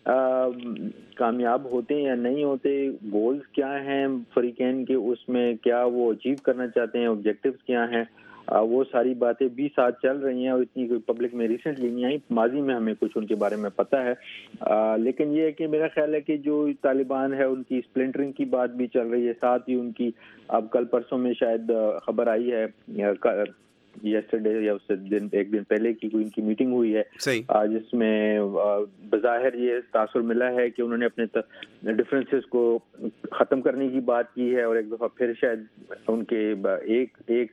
कामयाब होते हैं या नहीं होते, गोल्स क्या हैं फरीकैन के, उसमें क्या वो अचीव करना चाहते हैं, ऑब्जेक्टिव्स क्या हैं, वो सारी बातें भी साथ चल रही हैं और इतनी कोई पब्लिक में रिसेंटली नहीं आई, माजी में हमें कुछ उनके बारे में पता है। लेकिन ये है कि मेरा ख्याल है कि जो तालिबान है उनकी स्प्लिंटरिंग की बात भी चल रही है, साथ ही उनकी अब कल परसों में शायद खबर आई है येस्टरडे या उससे एक दिन पहले की कोई इनकी मीटिंग हुई है जिसमें बज़ाहिर ये तासुर मिला है कि उन्होंने अपने डिफरेंसेस को ख़त्म करने की बात की है और एक दफ़ा फिर शायद उनके एक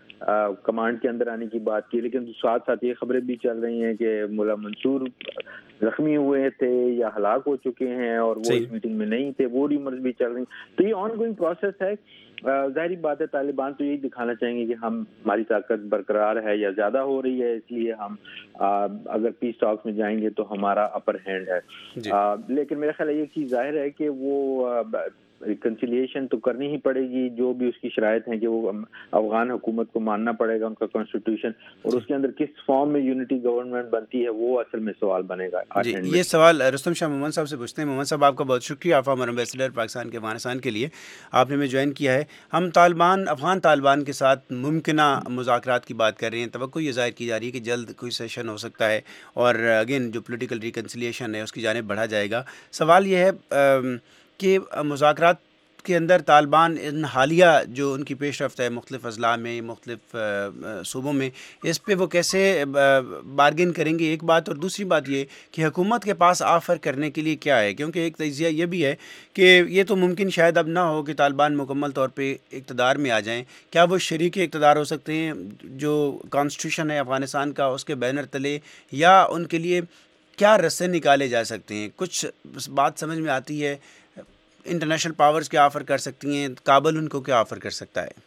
कमांड के अंदर आने की बात की। लेकिन साथ साथ ये खबरें भी चल रही हैं कि मुल्ला मंसूर जख्मी हुए थे या हलाक हो चुके हैं और वो इस मीटिंग में नहीं थे, वो र्यूमर्स भी चल रही हैं। तो ये ऑन गोइंग प्रोसेस है। जाहिर बात है तालिबान तो यही दिखाना चाहेंगे कि हमारी ताकत बरकरार है या ज्यादा हो रही है, इसलिए हम अगर पीस टॉक्स में जाएंगे तो हमारा अपर हैंड है। लेकिन मेरा ख्याल है ये चीज जाहिर है कि वो रिकन्सिलिएशन तो करनी ही पड़ेगी, जो भी उसकी शराइत है कि वो अफगान हुकूमत को मानना पड़ेगा उनका कॉन्स्टिट्यूशन, और उसके अंदर किस फॉर्म में यूनिटी गवर्नमेंट बनती है वो असल में सवाल बनेगा। ये सवाल रुस्तम शाह मोहम्मद साहब से पूछते हैं। मोहम्मद साहब आपका बहुत शुक्रिया, फॉर्मर एम्बेसडर पाकिस्तान के अफगानिस्तान के लिए, आपने हमें ज्वाइन किया है। हम अफगान तालिबान के साथ मुमकिना मुज़ाकरात की बात कर रहे हैं, तवक्को ये ज़ाहिर की जा रही है कि जल्द कोई सेशन हो सकता है और अगेन जो पोलिटिकल रिकन्सिलिएशन है उसकी जानिब बढ़ा जाएगा। सवाल ये है कि मुज़ाकरात के अंदर तालिबान इन हालिया जो उनकी पेशरफ्त है मुख्तलिफ़ अजला में, मुख्तलिफ़ सूबों में, इस पे वो कैसे बार्गेन करेंगे, एक बात। और दूसरी बात ये कि हुकूमत के पास ऑफ़र करने के लिए क्या है, क्योंकि एक तजिया ये भी है कि ये तो मुमकिन शायद अब ना हो कि तालिबान मुकम्मल तौर पे इक़्तिदार में आ जाएं। क्या वो शरीक इक़्तिदार हो सकते हैं जो कॉन्स्टिट्यूशन है अफ़गानिस्तान का उसके बैनर तले, या उनके लिए क्या रस्ते निकाले जा सकते हैं? कुछ बात समझ में आती है, इंटरनेशनल पावर्स क्या ऑफ़र कर सकती हैं, काबुल उनको क्या ऑफ़र कर सकता है?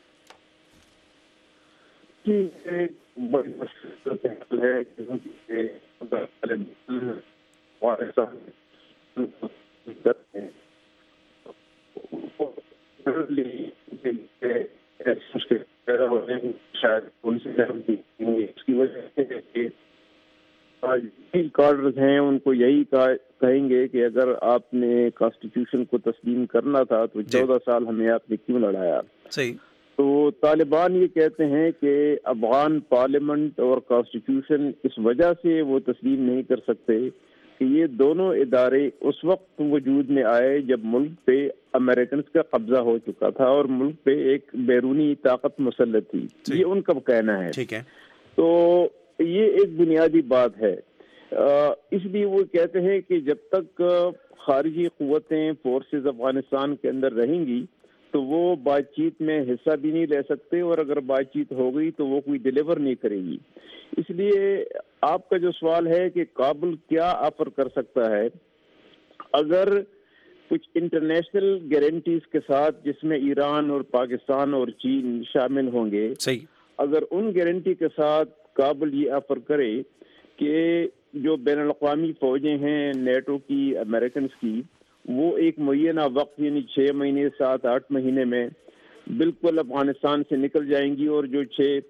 कार्डर्स हैं उनको यही कहेंगे कि अगर आपने कॉन्स्टिट्यूशन को तस्लीम करना था तो 14 साल हमें आपने क्यों लड़ाया। सही। तो तालिबान ये कहते हैं कि अफगान पार्लियामेंट और कॉन्स्टिट्यूशन इस वजह से वो तस्लीम नहीं कर सकते कि ये दोनों इदारे उस वक्त वजूद में आए जब मुल्क पे अमेरिकन का कब्जा हो चुका था और मुल्क पे एक बैरूनी ताकत मुसल्लत थी। ये उनका कहना है। ठीक है। तो ये एक बुनियादी बात है। اس لیے وہ کہتے ہیں کہ جب تک خارجی قوتیں فورسز افغانستان کے اندر رہیں گی تو وہ بات چیت میں حصہ بھی نہیں لے سکتے، اور اگر بات چیت ہو گئی تو وہ کوئی ڈیلیور نہیں کرے گی. اس لیے آپ کا جو سوال ہے کہ کابل کیا آفر کر سکتا ہے، اگر کچھ انٹرنیشنل گارنٹیز کے ساتھ جس میں ایران اور پاکستان اور چین شامل ہوں گے، صحیح، اگر ان گارنٹی کے ساتھ کابل یہ آفر کرے کہ جو بین الاقوامی فوجیں ہیں نیٹو کی، امریکنز کی، وہ ایک معینہ وقت یعنی 6 مہینے 7-8 مہینے میں بالکل افغانستان سے نکل جائیں گی، اور جو 6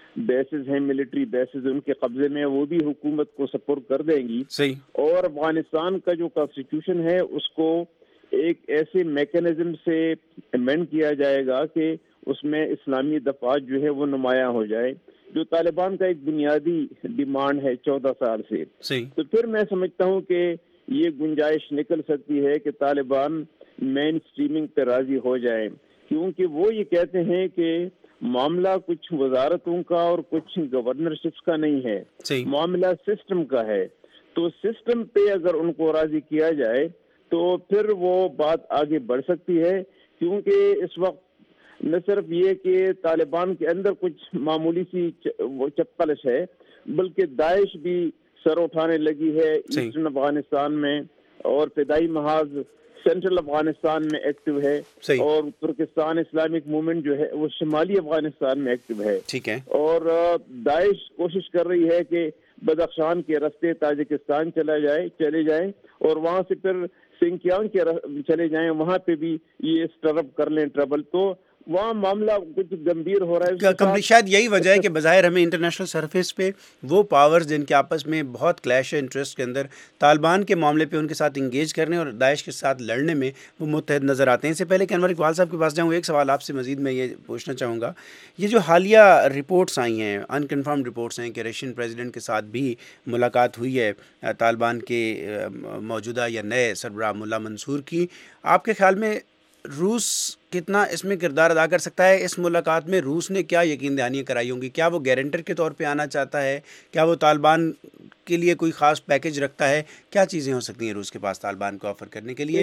بیسز ہیں ملٹری بیسز ان کے قبضے میں وہ بھی حکومت کو سپورٹ کر دیں گی. صحیح. اور افغانستان کا جو کانسٹیٹیوشن ہے اس کو ایک ایسے میکینزم سے امینڈ کیا جائے گا کہ اس میں اسلامی دفعات جو ہے وہ نمایاں ہو جائے، جو طالبان کا ایک بنیادی ڈیمانڈ ہے 14 سال سے. صحیح. تو پھر میں سمجھتا ہوں کہ یہ گنجائش نکل سکتی ہے کہ طالبان مین اسٹریمنگ پہ راضی ہو جائیں، کیونکہ وہ یہ کہتے ہیں کہ معاملہ کچھ وزارتوں کا اور کچھ گورنرشپس کا نہیں ہے، معاملہ سسٹم کا ہے. تو سسٹم پہ اگر ان کو راضی کیا جائے تو پھر وہ بات آگے بڑھ سکتی ہے، کیونکہ اس وقت نہ صرف یہ کہ طالبان کے اندر کچھ معمولی سی وہ چپقلش ہے، بلکہ داعش بھی سر اٹھانے لگی ہے ایسٹرن افغانستان میں، اور فدائی محاذ سینٹرل افغانستان میں ایکٹیو ہے، اور ترکستان اسلامک موومنٹ جو ہے وہ شمالی افغانستان میں ایکٹیو ہے. ٹھیک ہے. اور داعش کوشش کر رہی ہے کہ بدخشان کے راستے تاجکستان چلے جائیں اور وہاں سے پھر سنکیانگ کے چلے جائیں، وہاں پہ بھی یہ اسٹرپ کر لیں ٹربل. تو وہاں معاملہ کچھ گمبھیر ہو رہا ہے. شاید یہی وجہ ہے کہ بظاہر ہمیں انٹرنیشنل سرفیس پہ وہ پاورز جن کے آپس میں بہت کلیش ہے انٹرسٹ کے اندر، طالبان کے معاملے پہ ان کے ساتھ انگیج کرنے اور داعش کے ساتھ لڑنے میں وہ متحد نظر آتے ہیں. اس سے پہلے کہ انور اقبال صاحب کے پاس جاؤں، ایک سوال آپ سے مزید میں یہ پوچھنا چاہوں گا. یہ جو حالیہ رپورٹس آئی ہیں، انکنفرمڈ رپورٹس ہیں کہ رشین پریزیڈنٹ کے ساتھ بھی ملاقات ہوئی ہے طالبان کے موجودہ یا نئے سربراہ ملا منصور کی، آپ کے خیال میں روس کتنا اس میں کردار ادا کر سکتا ہے؟ اس ملاقات میں روس نے کیا یقین دہانیاں کرائی ہوں گی؟ کیا وہ گارنٹر کے طور پہ آنا چاہتا ہے؟ کیا وہ طالبان کے لیے کوئی خاص پیکج رکھتا ہے؟ کیا چیزیں ہو سکتی ہیں روس کے پاس طالبان کو آفر کرنے کے لیے؟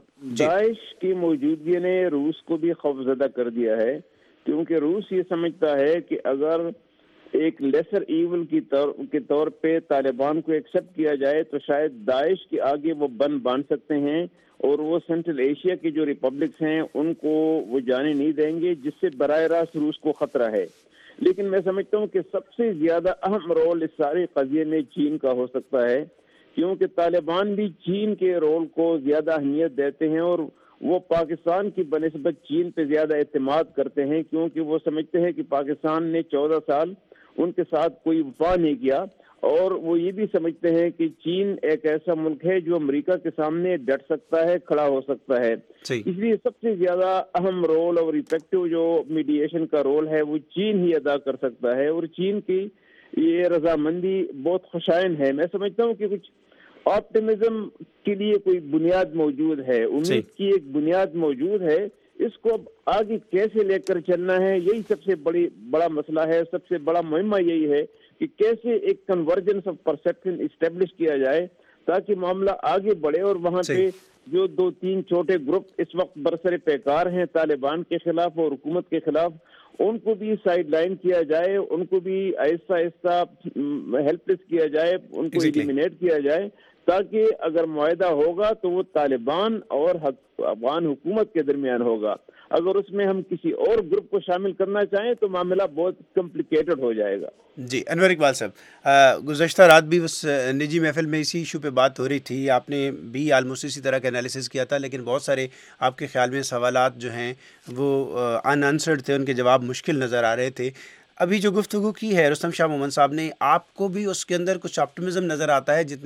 داعش کی موجودگی نے روس کو بھی خوفزدہ کر دیا ہے، کیونکہ روس یہ سمجھتا ہے کہ اگر ایک لیسر ایول کے طور پہ طالبان کو ایکسپٹ کیا جائے تو شاید داعش کے آگے وہ باندھ سکتے ہیں، اور وہ سینٹرل ایشیا کی جو ریپبلکس ہیں ان کو وہ جانے نہیں دیں گے، جس سے براہ راست روس کو خطرہ ہے. لیکن میں سمجھتا ہوں کہ سب سے زیادہ اہم رول اس سارے قضیے میں چین کا ہو سکتا ہے، کیونکہ طالبان بھی چین کے رول کو زیادہ اہمیت دیتے ہیں، اور وہ پاکستان کی بنسبت چین پہ زیادہ اعتماد کرتے ہیں، کیونکہ وہ سمجھتے ہیں کہ پاکستان نے 14 سال ان کے ساتھ کوئی وفا نہیں کیا، اور وہ یہ بھی سمجھتے ہیں کہ چین ایک ایسا ملک ہے جو امریکہ کے سامنے ڈٹ سکتا ہے، کھڑا ہو سکتا ہے. اس لیے سب سے زیادہ اہم رول اور ایفیکٹو جو میڈیشن کا رول ہے وہ چین ہی ادا کر سکتا ہے، اور چین کی یہ رضامندی بہت خوشائن ہے. میں سمجھتا ہوں کہ کچھ آپٹیمزم کے لیے کوئی بنیاد موجود ہے، امید کی ایک بنیاد موجود ہے. اس کو اب آگے کیسے لے کر چلنا ہے یہی سب سے بڑا مسئلہ ہے. سب سے بڑا مہمہ یہی ہے کہ کیسے ایک کنورجنس آف پرسپشن اسٹیبلش کیا جائے تاکہ معاملہ آگے بڑھے، اور وہاں پہ جو 2-3 چھوٹے گروپ اس وقت برسر پیکار ہیں طالبان کے خلاف اور حکومت کے خلاف، ان کو بھی سائیڈ لائن کیا جائے، ان کو بھی آہستہ آہستہ ہیلپ لیس کیا جائے، ان کو ایلیمینیٹ کیا جائے، تاکہ اگر معاہدہ ہوگا تو وہ طالبان اور افغان حکومت کے درمیان ہوگا. اگر اس میں ہم کسی اور گروپ کو شامل کرنا چاہیں تو معاملہ بہت کمپلیکیٹڈ ہو جائے گا. جی انور اقبال صاحب، گزشتہ رات بھی اس نجی محفل میں اسی ایشو پہ بات ہو رہی تھی، آپ نے بھی آلموسٹ اسی طرح کا انالیسس کیا تھا، لیکن بہت سارے آپ کے خیال میں سوالات جو ہیں وہ ان آنسرڈ تھے، ان کے جواب مشکل نظر آ رہے تھے. ابھی جو گفتگو کی ہے رستم شاہ مومن صاحب نے، آپ کو بھی اس کے اندر کچھ آپٹمزم نظر آتا ہے؟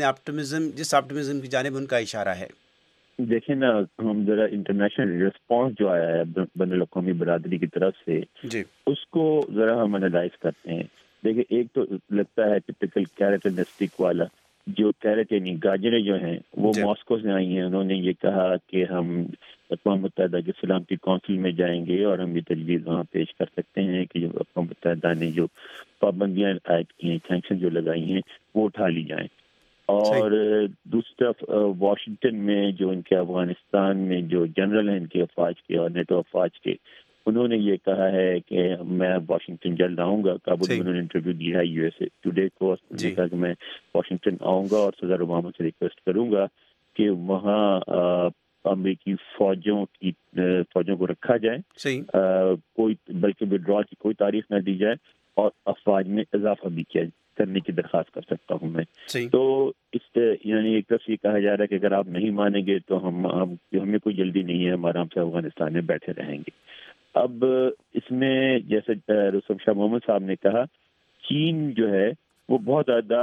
جس آپٹمزم کی جانب ان کا اشارہ ہے. دیکھیں نا، ہم ذرا انٹرنیشنل رسپانس جو آیا ہے بین الاقوامی برادری کی طرف سے، اس کو ذرا ہم انالائز کرتے ہیں. دیکھیں، ایک تو لگتا ہے ٹپیکل کیریٹنسٹک والا، جو کیرٹ یعنی گاجریں جو ہیں وہ ماسکو سے آئی ہیں. انہوں نے یہ کہا کہ ہم اقوام متحدہ کے سلامتی کونسل میں جائیں گے اور ہم یہ تجویز وہاں پیش کر سکتے ہیں کہ جو اقوام متحدہ نے جو پابندیاں عائد کی ہیں، سینکشن جو لگائی ہیں، وہ اٹھا لی جائیں. اور دوسری طرف واشنگٹن میں جو ان کے افغانستان میں جو جنرل ہیں ان کے افواج کے اور نیٹو افواج کے، انہوں نے یہ کہا ہے کہ میں واشنگٹن جلد آؤں گا. کابل میں انہوں نے انٹرویو دیا ہے یو ایس اے ٹوڈے کو، کہا کہ میں واشنگٹن آؤں گا اور صدر اوباما سے ریکویسٹ کروں گا کہ وہاں امریکی فوجوں کو رکھا جائے، کوئی بلکہ وڈرا کی کوئی تاریخ نہ دی جائے، اور افواج میں اضافہ بھی کیا کرنے کی درخواست کر سکتا ہوں میں. تو اس یعنی ایک طرف یہ کہا جا رہا ہے کہ اگر آپ نہیں مانیں گے تو ہمیں کوئی جلدی نہیں ہے، ہم آرام سے افغانستان میں بیٹھے رہیں گے. اب اس میں جیسے رستم شاہ محمد صاحب نے کہا، چین جو ہے وہ بہت زیادہ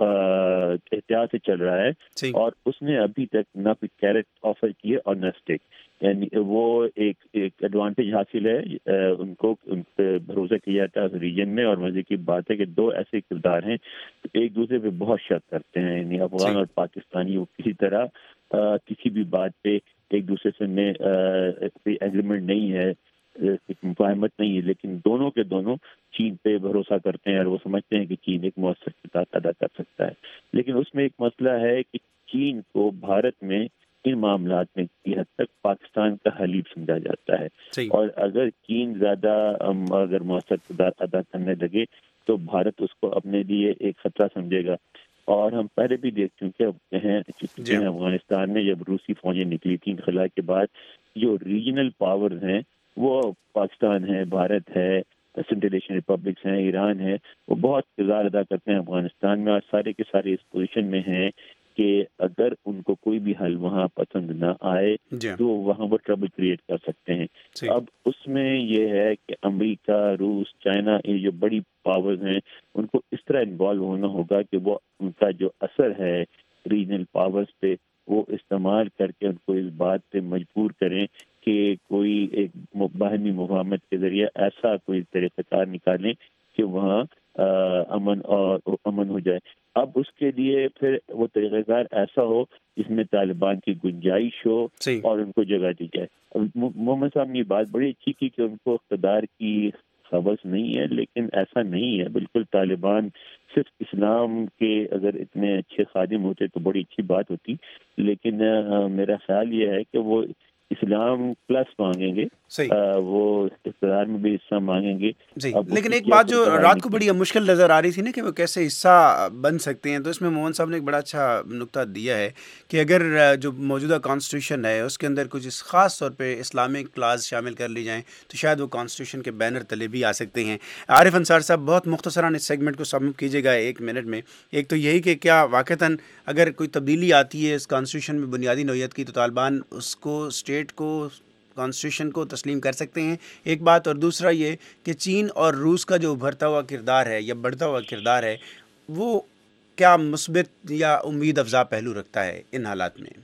احتیاط سے چل رہا ہے، اور اس نے ابھی تک نہ کوئی کیرٹ آفر کی ہے اور نہ اسٹیک. یعنی وہ ایک ایڈوانٹیج حاصل ہے، ان پہ بھروسہ کیا جاتا ہے ریجن میں. اور مزے کی بات ہے کہ دو ایسے کردار ہیں ایک دوسرے پہ بہت شک کرتے ہیں، یعنی افغان اور پاکستانی، وہ کسی طرح کسی بھی بات پہ ایک دوسرے سے کوئی ایگریمنٹ نہیں ہے، مفاہمت نہیں ہے، لیکن دونوں کے دونوں چین پہ بھروسہ کرتے ہیں اور وہ سمجھتے ہیں کہ چین ایک مؤثر کردار ادا کر سکتا ہے. لیکن اس میں ایک مسئلہ ہے کہ چین کو بھارت میں ان معاملات میں کی حد تک پاکستان کا حلیف سمجھا جاتا ہے، اور اگر چین زیادہ اگر مؤثر کردار ادا کرنے لگے تو بھارت اس کو اپنے لیے ایک خطرہ سمجھے گا. اور ہم پہلے بھی دیکھ چکے ہیں افغانستان میں جب روسی فوجیں نکلی تھیں انخلا کے بعد، جو ریجنل پاورز ہیں وہ پاکستان ہے، بھارت ہے، سنٹرل ایشین ریپبلکس ہیں، ایران ہے، وہ بہت کردار ادا کرتے ہیں افغانستان میں، اور سارے کے سارے اس پوزیشن میں ہیں کہ اگر ان کو کوئی بھی حل وہاں پسند نہ آئے تو وہاں وہ ٹربل کریٹ کر سکتے ہیں. اب اس میں یہ ہے کہ امریکہ، روس، چائنا، یہ جو بڑی پاورز ہیں ان کو اس طرح انوالو ہونا ہوگا کہ وہ ان کا جو اثر ہے ریجنل پاورز پہ وہ استعمال کر کے ان کو اس بات پہ مجبور کریں کہ کوئی ایک باہمی مفاہمت کے ذریعے ایسا کوئی طریقہ کار نکالیں کہ وہاں امن ہو جائے. اب اس کے لیے پھر وہ طریقہ کار ایسا ہو جس میں طالبان کی گنجائش ہو اور ان کو جگہ دی جائے. محمد صاحب نے یہ بات بڑی اچھی کی کہ ان کو اقتدار کی خبر نہیں ہے، لیکن ایسا نہیں ہے بالکل. طالبان صرف اسلام کے اگر اتنے اچھے خادم ہوتے تو بڑی اچھی بات ہوتی، لیکن میرا خیال یہ ہے کہ وہ اسلام پلس مانگیں گے، وہ اقتدار میں بھی حصہ مانگیں گے. لیکن ایک بات جو رات کو بڑی مشکل نظر آ رہی تھی نا کہ وہ کیسے حصہ بن سکتے ہیں، تو اس میں موہن صاحب نے ایک بڑا اچھا نقطہ دیا ہے کہ اگر جو موجودہ کانسٹیٹیوشن ہے اس کے اندر کچھ خاص طور پہ اسلامک کلاز شامل کر لی جائیں تو شاید وہ کانسٹیٹیوشن کے بینر تلے بھی آ سکتے ہیں. عارف انصار صاحب بہت مختصراً اس سیگمنٹ کو سم اپ کیجیے گا 1 منٹ میں. ایک تو یہی کہ کیا واقعتاً اگر کوئی تبدیلی آتی ہے اس کانسٹیٹیوشن میں بنیادی نوعیت کی تو طالبان اس کو اسٹیٹ کو کانسٹیٹیوشن کو تسلیم کر سکتے ہیں، ایک بات. اور دوسرا یہ کہ چین اور روس کا جو ابھرتا ہوا کردار ہے یا بڑھتا ہوا کردار ہے وہ کیا مثبت یا امید افزا پہلو رکھتا ہے ان حالات میں؟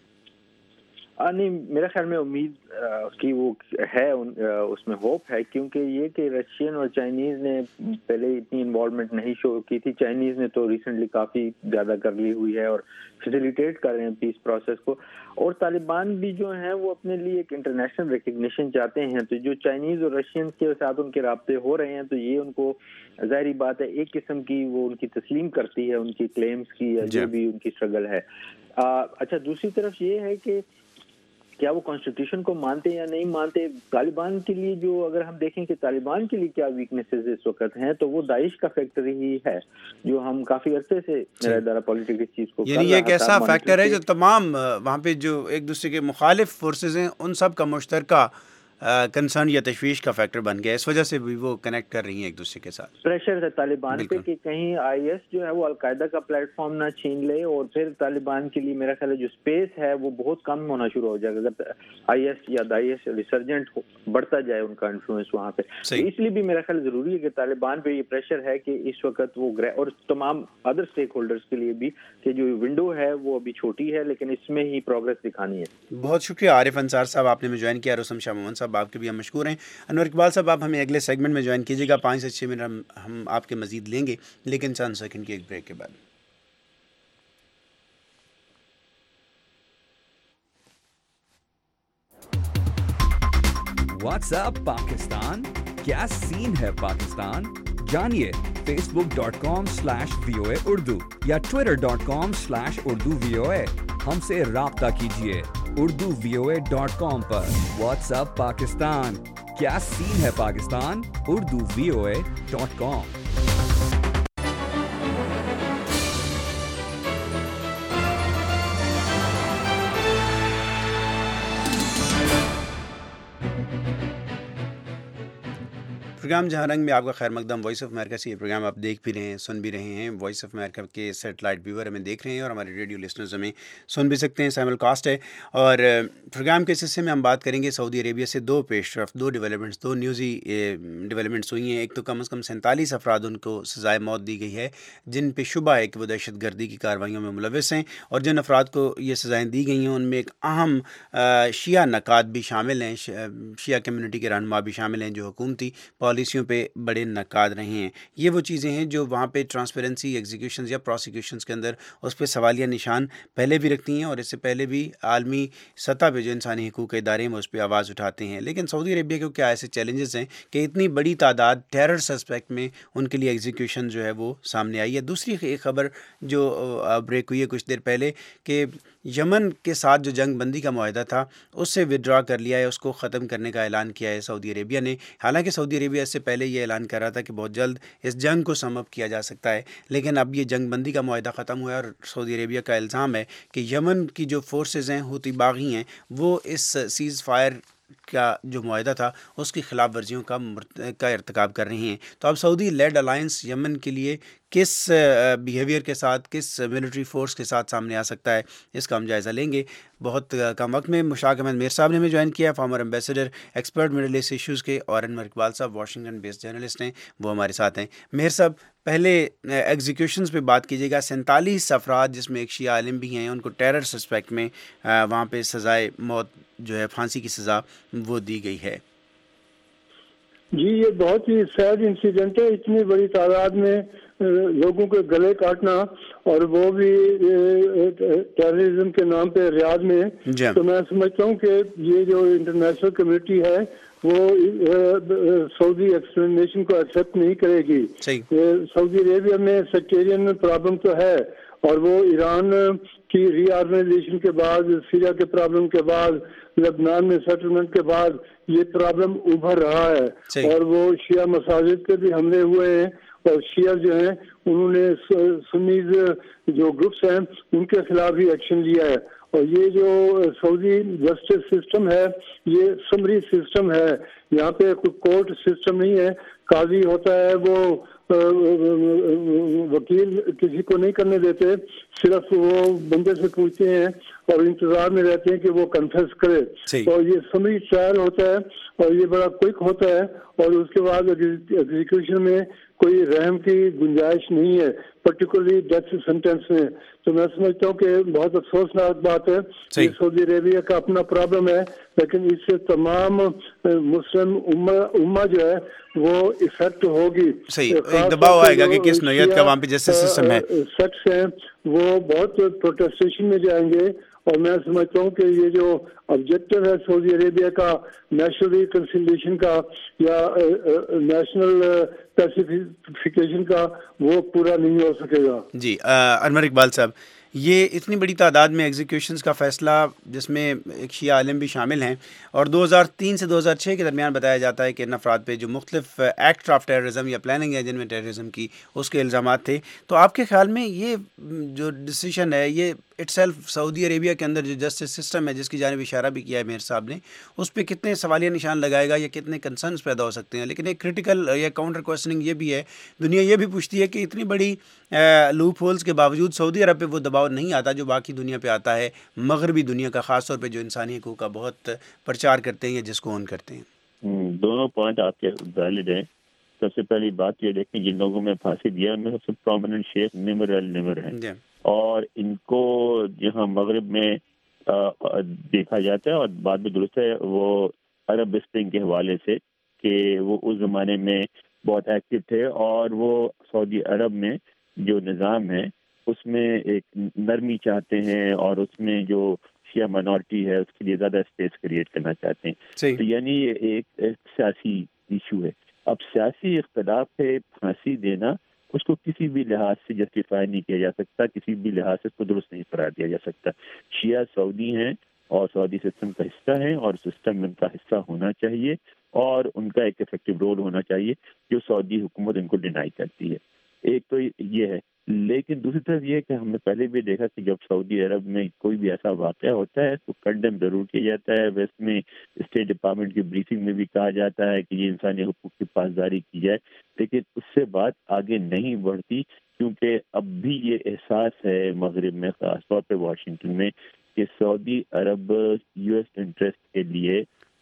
نہیں، میرے خیال میں امید کی وہ ہے، اس میں ہوپ ہے، کیونکہ یہ کہ رشین اور چائنیز نے پہلے اتنی انوالومنٹ نہیں شو کی تھی. چائنیز نے تو ریسنٹلی کافی زیادہ کر لی ہوئی ہے اور فیسیلیٹیٹ کر رہے ہیں پیس پروسیس کو. اور طالبان بھی جو ہیں وہ اپنے لیے ایک انٹرنیشنل ریکگنیشن چاہتے ہیں، تو جو چائنیز اور رشین کے ساتھ ان کے رابطے ہو رہے ہیں تو یہ ان کو ظاہری بات ہے ایک قسم کی وہ ان کی تسلیم کرتی ہے ان کی کلیمز کی یا جو بھی ان کی اسٹرگل ہے. اچھا، دوسری طرف یہ ہے کہ کیا وہ کانسٹیٹیوشن کو مانتے یا نہیں مانتے. طالبان کے لیے جو اگر ہم دیکھیں کہ طالبان کے لیے کیا ویکنیسز اس وقت ہیں تو وہ داعش کا فیکٹر ہی ہے جو ہم کافی عرصے سے میرا ادارہ پالیٹکس اس چیز کو یعنی ایک ایسا فیکٹر ہے جو تمام وہاں پہ جو ایک دوسرے کے مخالف فورسز ہیں ان سب کا مشترکہ کنسرن یا تشویش کا فیکٹر بن گیا. اس وجہ سے بھی وہ کنیکٹ کر رہی ہیں ایک دوسرے کے ساتھ. پریشر ہے طالبان پہ کہ کہیں آئی ایس جو ہے وہ القاعدہ کا پلیٹ فارم نہ چھین لے، اور پھر طالبان کے لیے میرا خیال ہے جو اسپیس ہے وہ بہت کم ہونا شروع ہو جائے گا اگر آئی ایس یا داعش ریسرجنٹ بڑھتا جائے ان کا انفلوئنس وہاں پہ. اس لیے بھی میرا خیال ضروری ہے کہ طالبان پہ یہ پریشر ہے کہ اس وقت وہ اور تمام ادر اسٹیک ہولڈرز کے لیے بھی کہ جو ونڈو ہے وہ ابھی چھوٹی ہے لیکن اس میں ہی پروگرس دکھانی ہے. بہت شکریہ عارف انصار صاحب، آپ نے ہمیں جوائن کیا. رستم شاہ محمد صاحب آپ کے بھی ہم مشکور ہیں. انور اقبال صاحب آپ ہمیں اگلے سیگمنٹ میں جوائن کیجیے گا. 5 سے 6 منٹ ہم آپ کے مزید لیں گے لیکن چند سیکنڈ کی ایک بریک کے بعد. واٹس اپ پاکستان، کیا سین ہے پاکستان؟ جانیے facebook.com/VOA Urdu या twitter.com/Urdu VOA। हमसे राब्ता कीजिए urduvoa.com पर। WhatsApp पाकिस्तान, क्या सीन है पाकिस्तान? urduvoa.com। प्रोग्राम जहाँ रंग में आपका खैर मकदम। वॉइस ऑफ अमेरिका से ये प्रोग्राम आप देख भी रहे हैं, सुन भी रहे हैं। वॉइस ऑफ अमेरिका के सेटेलाइट व्यूअर हमें देख रहे हैं और हमारे रेडियो लिसनर्स हमें सुन भी सकते हैं, साइमल कास्ट है। और प्रोग्राम के हिस्से में हम बात करेंगे सऊदी अरेबिया से दो पेशरफ, दो डेवलपमेंट्स, दो न्यूज़ी डेवलपमेंट्स हुई हैं। एक तो कम से कम 47 अफराद उनको सज़ाए मौत दी गई है जिन पे शुबा है कि वो दहशत गर्दी की कार्रवाइयों में मुलविस हैं, और जिन अफराद को ये सज़ाएँ दी गई हैं उनमें एक अहम शिया नकात भी शामिल हैं, शिया कम्यूनिटी के रहनुमा भी शामिल हैं जो हुकूमती पॉलिसियों पे बड़े नकाद रहे हैं। ये वो चीज़ें हैं जो वहाँ पे ट्रांसपेरेंसी एग्जीक्यूशंस या प्रोसिक्यूशंस के अंदर उस पर सवालिया निशान पहले भी रखती हैं, और इससे पहले भी आलमी सतह पे जो इंसानी हकूक़ के इदारे हैं वो उस पर आवाज़ उठाते हैं। लेकिन सऊदी अरेबिया को क्या ऐसे चैलेंजेस हैं कि इतनी बड़ी तादाद टेरर सस्पेक्ट में उनके लिए एग्जीक्यूशन जो है वो सामने आई है। दूसरी एक खबर जो ब्रेक हुई है कुछ देर पहले कि यमन के साथ जो जंग बंदी का मुआहदा था उससे विड्रॉ कर लिया है, उसको ख़त्म करने का ऐलान किया है सऊदी अरेबिया ने। हालांकि सऊदी अरेबिया इससे पहले ये ऐलान कर रहा था कि बहुत जल्द इस जंग को सम अप किया जा सकता है, लेकिन अब ये जंग बंदी का मुआहदा ख़त्म हुआ है और सऊदी अरेबिया का इल्ज़ाम है कि यमन की जो फोर्सेस हैं, हूती बागी हैं, वो इस सीज़ फायर का जो मुआहदा था उसकी खिलाफ वर्जियों का इर्तिकाब कर रही हैं। तो अब सऊदी लेड अलायंस यमन के लिए किस बिहेवियर के साथ, किस मिलिट्री फोर्स के साथ सामने आ सकता है, इसका हम जायज़ा लेंगे। बहुत कम वक्त में मुशाक अहमद मीर साहब ने हमें ज्वाइन किया, former ambassador, expert middle east issues के, और अनवर इकबाल साहब वॉशिंगटन बेस्ड जर्नलिस्ट हैं, वो हमारे साथ हैं। मीर साहब, पहले एग्जीक्यूशंस पे बात कीजिएगा। 47 अफराद जिसमें एक शिया आलिम भी हैं, उनको टेरर सस्पेक्ट में वहाँ पे सज़ाए मौत जो है, फांसी की सज़ा वो दी गई है। जी, ये बहुत ही सैड इंसिडेंट है, इतनी बड़ी तादाद में लोगों के गले काटना, और वो भी टेररिज्म के नाम पे रियाद में। तो मैं समझता हूँ कि ये जो इंटरनेशनल कम्युनिटी है वो सऊदी एक्सटर्मिनेशन को एक्सेप्ट नहीं करेगी। सऊदी अरेबिया में सेक्टेरियन प्रॉब्लम तो है, और वो ईरान की रीऑर्गेनाइजेशन के बाद, सीरिया के प्रॉब्लम के बाद, लबनान में सेटलमेंट के बाद ये प्रॉब्लम उभर रहा है। और वो शिया मसाजिद पे भी हमले हुए हैं, और शिया जो हैं उन्होंने सुन्नीज जो ग्रुप्स हैं उनके खिलाफ भी एक्शन लिया है। और ये जो सऊदी जस्टिस सिस्टम है ये समरी सिस्टम है, यहाँ पे कोई कोर्ट सिस्टम नहीं है। काजी होता है वो वकील किसी को नहीं करने देते, सिर्फ वो बंदे से पूछते हैं और इंतजार में रहते हैं कि वो कन्फेस करे। और ये समरी ट्रायल होता है और ये बड़ा क्विक होता है, और उसके बाद एग्जीक्यूशन में कोई रहम की गुंजाइश नहीं है, पर्टिकुलरली डेथ सेंटेंस में। तो मैं समझता हूँ कि बहुत अफसोसनाक बात है। ये सऊदी अरेबिया का अपना प्रॉब्लम है, लेकिन इससे तमाम मुस्लिम उम्मा जो है वो इफेक्ट होगी। सही, एक दबाव आएगा कि किस नौयत का वहाँ पे जस्टिस सिस्टम है। सेक्स हैं वो बहुत प्रोटेस्टेशन में जाएंगे, और मैं समझता हूँ कि ये जो ऑब्जेक्टिव है सऊदी अरेबिया का नेशनल रिकंसिलिएशन का या नेशनल पैसिफिकेशन का, वो पूरा नहीं हो सकेगा। जी, अनवर इकबाल साहब, ये इतनी बड़ी तादाद में एग्जीक्यूशंस का फ़ैसला जिसमें एक शिया आलिम भी शामिल हैं, और 2003 से 2006 के दरमियान बताया जाता है कि इन अफराद पे जो मुख्तलिफ एक्ट ऑफ टेररिज्म या प्लानिंग है जिनमें टेररिज्म की उसके इल्ज़ामात थे। तो आपके ख्याल में ये जो डिसीजन है ये इटसेल्फ सऊदी अरेबिया के अंदर जो जस्टिस सिस्टम है जिसकी जानिब इशारा भी किया है मीर साहब ने, उस पर कितने सवालिया निशान लगाएगा या कितने कंसर्न्स पैदा हो सकते हैं? लेकिन एक क्रिटिकल या काउंटर क्वेश्चनिंग ये भी है, दुनिया ये भी पूछती है कि इतनी बड़ी लूप होल्स के बावजूद सऊदी अरब पे वो दबाव नहीं आता जो बाकी दुनिया पे आता है, मगरबी दुनिया का, ख़ास तौर पे जो इंसानी हकूक़ का बहुत प्रचार करते हैं या जिसको ऑन करते हैं। दोनों पॉइंट आपके वैलिड हैं। सबसे पहली बात ये देखें, जिन लोगों में फांसी दिया उनमें सबसे prominent Sheikh Nimr al Nimr है, और इनको जहाँ मगरब में देखा जाता है, और बाद में दुरुस्त है वो अरब स्प्रिंग के हवाले से कि वो उस ज़माने में बहुत एक्टिव थे, और वो सऊदी अरब में जो निज़ाम है उसमें एक नरमी चाहते हैं, और उसमें जो शिया माइनॉरिटी है उसके लिए ज़्यादा स्पेस क्रिएट करना चाहते हैं। तो यानी ये एक सियासी इशू है। अब सियासी इख्तलाफ पे फांसी देना اس کو کسی بھی لحاظ سے جسٹیفائی نہیں کیا جا سکتا, کسی بھی لحاظ سے اس کو درست نہیں قرار دیا جا سکتا. شیعہ سعودی ہیں اور سعودی سسٹم کا حصہ ہیں, اور سسٹم ان کا حصہ ہونا چاہیے, اور ان کا ایک افیکٹو رول ہونا چاہیے جو سعودی حکومت ان کو ڈینائی کرتی ہے. ایک تو یہ ہے. لیکن دوسری طرف یہ ہے کہ ہم نے پہلے بھی دیکھا کہ جب سعودی عرب میں کوئی بھی ایسا واقعہ ہوتا ہے تو کنڈیم ضرور کیا جاتا ہے. ویسٹ میں اسٹیٹ ڈپارٹمنٹ کی بریفنگ میں بھی کہا جاتا ہے کہ یہ انسانی حقوق کی پاسداری کی جائے, لیکن اس سے بات آگے نہیں بڑھتی, کیونکہ اب بھی یہ احساس ہے مغرب میں, خاص طور پہ واشنگٹن میں, کہ سعودی عرب یو ایس انٹرسٹ کے لیے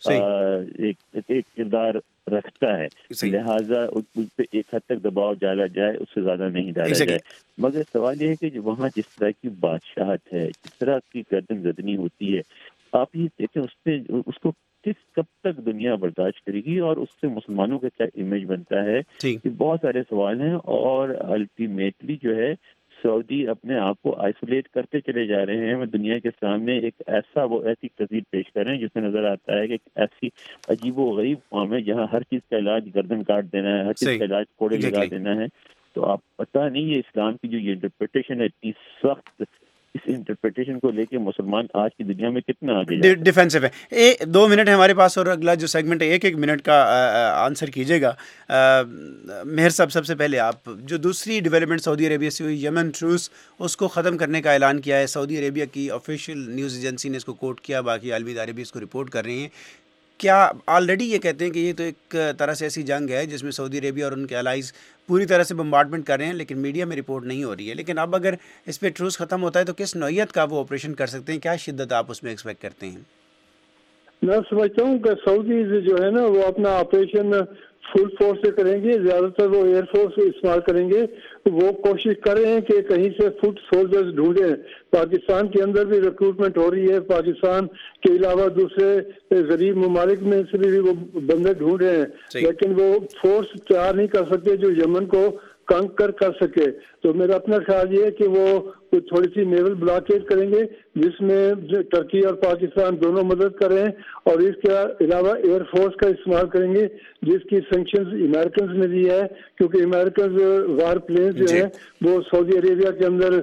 ایک کردار رکھتا ہے, لہٰذا اس پہ ایک حد تک دباؤ ڈالا جائے, اس سے زیادہ نہیں ڈالا جائے. مگر سوال یہ ہے کہ وہاں جس طرح کی بادشاہت ہے, جس طرح کی گردن زدنی ہوتی ہے, آپ یہ دیکھیں اس کو کب تک دنیا برداشت کرے گی, اور اس سے مسلمانوں کا کیا امیج بنتا ہے, کہ بہت سارے سوال ہیں. اور الٹیمیٹلی جو ہے سعودی اپنے آپ کو آئسولیٹ کرتے چلے جا رہے ہیں. وہ دنیا کے سامنے ایک ایسی تصویر پیش کر رہے ہیں جس میں نظر آتا ہے کہ ایسی عجیب و غریب قوم ہے جہاں ہر چیز کا علاج گردن کاٹ دینا ہے, ہر چیز کا علاج کوڑے لگا دینا ہے. تو آپ پتہ نہیں یہ اسلام کی جو یہ انٹرپریٹیشن ہے اتنی سخت, اس انٹرپریٹیشن کو لے کے مسلمان آج کی دنیا میں کتنا آگے ڈیفینسو ہے. 2 منٹ ہے ہمارے پاس, اور اگلا جو سیگمنٹ ہے 1 منٹ کا آنسر کیجیے گا. مہر صاحب, سب سے پہلے آپ, جو دوسری ڈیولپمنٹ سعودی عربیہ سے ہوئی, یمن ٹروس, اس کو ختم کرنے کا اعلان کیا ہے. سعودی عربیہ کی آفیشیل نیوز ایجنسی نے اس کو کوٹ کیا, باقی عالمی ادارے بھی اس کو رپورٹ کر رہے ہیں. کیا آلریڈی یہ کہتے ہیں کہ یہ تو ایک طرح سے ایسی جنگ ہے جس میں سعودی عربیہ اور ان کے الائز پوری طرح سے بمبارڈمنٹ کر رہے ہیں, لیکن میڈیا میں رپورٹ نہیں ہو رہی ہے. لیکن اب اگر اس پہ ٹروس ختم ہوتا ہے تو کس نوعیت کا وہ آپریشن کر سکتے ہیں, کیا شدت آپ اس میں ایکسپیکٹ کرتے ہیں؟ میں سمجھتا ہوں کہ سعودی جو ہے نا وہ اپنا آپریشن فل فورس سے کریں گے, زیادہ تر وہ ایئر فورس استعمال کریں گے. وہ کوشش کر رہے ہیں کہ کہیں سے فٹ سولجرز ڈھونڈیں. پاکستان کے اندر بھی ریکروٹمنٹ ہو رہی ہے, پاکستان کے علاوہ دوسرے غریب ممالک میں سے بھی وہ بندے ڈھونڈ رہے ہیں, لیکن وہ فورس تیار نہیں کر سکتے جو یمن کو کنکر کر سکے. تو میرا اپنا خیال یہ ہے کہ وہ تھوڑی سی نیول بلاکیڈ کریں گے جس میں ترکی اور پاکستان دونوں مدد کر رہے ہیں, اور اس کے علاوہ ایئر فورس کا استعمال کریں گے جس کی سینکشنز امریکنز نے دی ہے, کیونکہ امریکنز وار پلینز جو ہیں وہ سعودی عربیہ کے اندر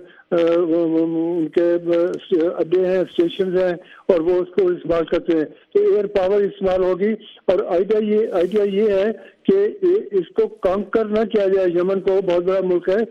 ان کے اڈے ہیں, اسٹیشنز ہیں, اور وہ اس کو استعمال کرتے ہیں. تو ایئر پاور استعمال ہوگی, اور آئیڈیا یہ ہے کہ اس کو کانکر نہ کیا جائے, یمن کو بہت بڑا ملک ہے,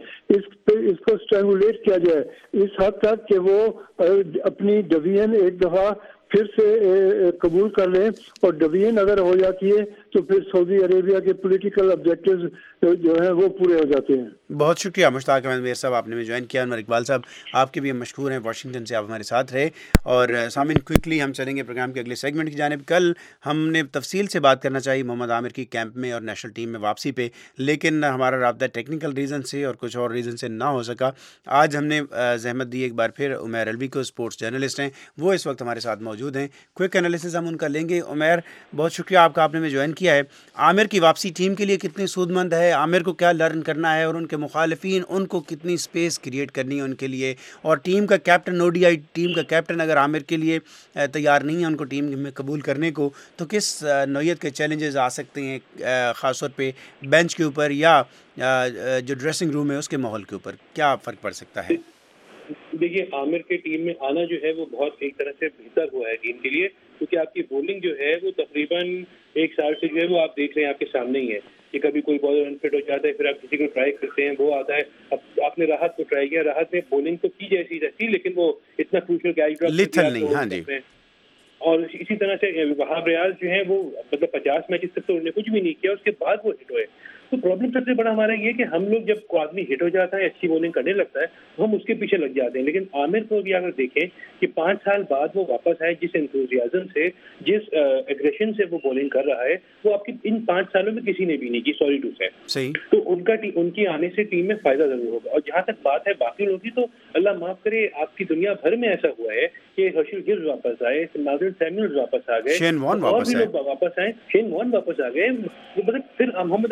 اس کو اسٹرینگولیٹ کیا جائے اس حد تک کہ وہ اپنی ڈویژن ایک دفعہ پھر سے قبول کر لیں, اور ڈویژن اگر ہو جاتی ہے تو پھر سعودی عربیہ کے پولیٹیکل آبجیکٹیوز جو ہیں وہ پورے ہو جاتے ہیں. بہت شکریہ مشتاق احمد میر صاحب, آپ نے بھی جوائن کیا. انور اقبال صاحب, آپ کے بھی ہم مشکور ہیں, واشنگٹن سے آپ ہمارے ساتھ رہے. اور سامعین, کوئکلی ہم چلیں گے پروگرام کے اگلے سیگمنٹ کی جانب. کل ہم نے تفصیل سے بات کرنا چاہی محمد عامر کی کیمپ میں اور نیشنل ٹیم میں واپسی پہ, لیکن ہمارا رابطہ ٹیکنیکل ریزن سے اور کچھ اور ریزن سے نہ ہو سکا. آج ہم نے زحمت دی ایک بار پھر عمیر الوی کو, اسپورٹس جرنلسٹ ہیں, وہ اس وقت ہمارے ساتھ موجود ہیں. کوئک انالیسز ہم ان کا لیں گے. عمیر, بہت شکریہ آپ کا, آپ نے میں جوائن کیا ہے. عامر کی واپسی ٹیم کے لیے کتنی سود مند ہے, عامر کو کیا لرن کرنا ہے, اور ان کے مخالفین ان کو کتنی سپیس کریٹ کرنی ہے ان کے لیے, اور ٹیم کا captain, O D I team کا کیپٹن اگر عامر کے لیے تیار نہیں ہے ان کو ٹیم میں قبول کرنے کو, تو کس نوعیت کے چیلنجز آ سکتے ہیں, خاص طور پہ بینچ کے اوپر یا جو ڈریسنگ روم ہے اس کے ماحول کے اوپر کیا فرق پڑ سکتا ہے؟ دیکھیے, عامر کے ٹیم میں آنا جو ہے وہ بہت ایک طرح سے بہتر ہوا ہے ٹیم کے لیے, کیونکہ آپ کی بولنگ جو ہے وہ تقریباً 1 سال سے جو ہے وہ آپ دیکھ رہے ہیں آپ کے سامنے ہی ہے کہ کبھی کوئی بالر انفٹ ہو جاتا ہے, پھر آپ کسی کو ٹرائی کرتے ہیں, وہ آتا ہے. اب آپ نے راحت کو ٹرائی کیا, راحت نے بولنگ تو کی جیسی رہتی, لیکن وہ اتنا کروشل کیچ نہیں. ہاں جی. اور اسی طرح سے وہاب ریاض جو ہے وہ مطلب 50 میچز تک تو انہوں نے کچھ بھی نہیں کیا, اس کے بعد وہ ہٹ ہوئے. تو پرابلم سب سے بڑا ہمارا یہ کہ ہم لوگ جب کوئی آدمی ہٹ ہو جاتا ہے, اچھی بولنگ کرنے لگتا ہے, تو ہم اس کے پیچھے لگ جاتے ہیں. لیکن عامر کو بھی اگر دیکھیں کہ 5 سال بعد وہ واپس آئے, جس انتھوزیازم سے, جس ایگریشن سے وہ بولنگ کر رہا ہے, وہ آپ کی ان 5 سالوں میں کسی نے بھی نہیں کی, سوری ٹو سے. تو ان کی آنے سے ٹیم میں فائدہ ضرور ہوگا. اور جہاں تک بات ہے باقی لوگوں کی, تو اللہ معاف کرے, آپ کی دنیا بھر میں ایسا ہوا ہے کہ ہرشل گلز واپس آئے, مارگن سیموئلز واپس آ گئے, شین وارن اور بھی لوگ واپس آئے, شین وارن واپس آ گئے. مطلب پھر محمد عامر نے کیا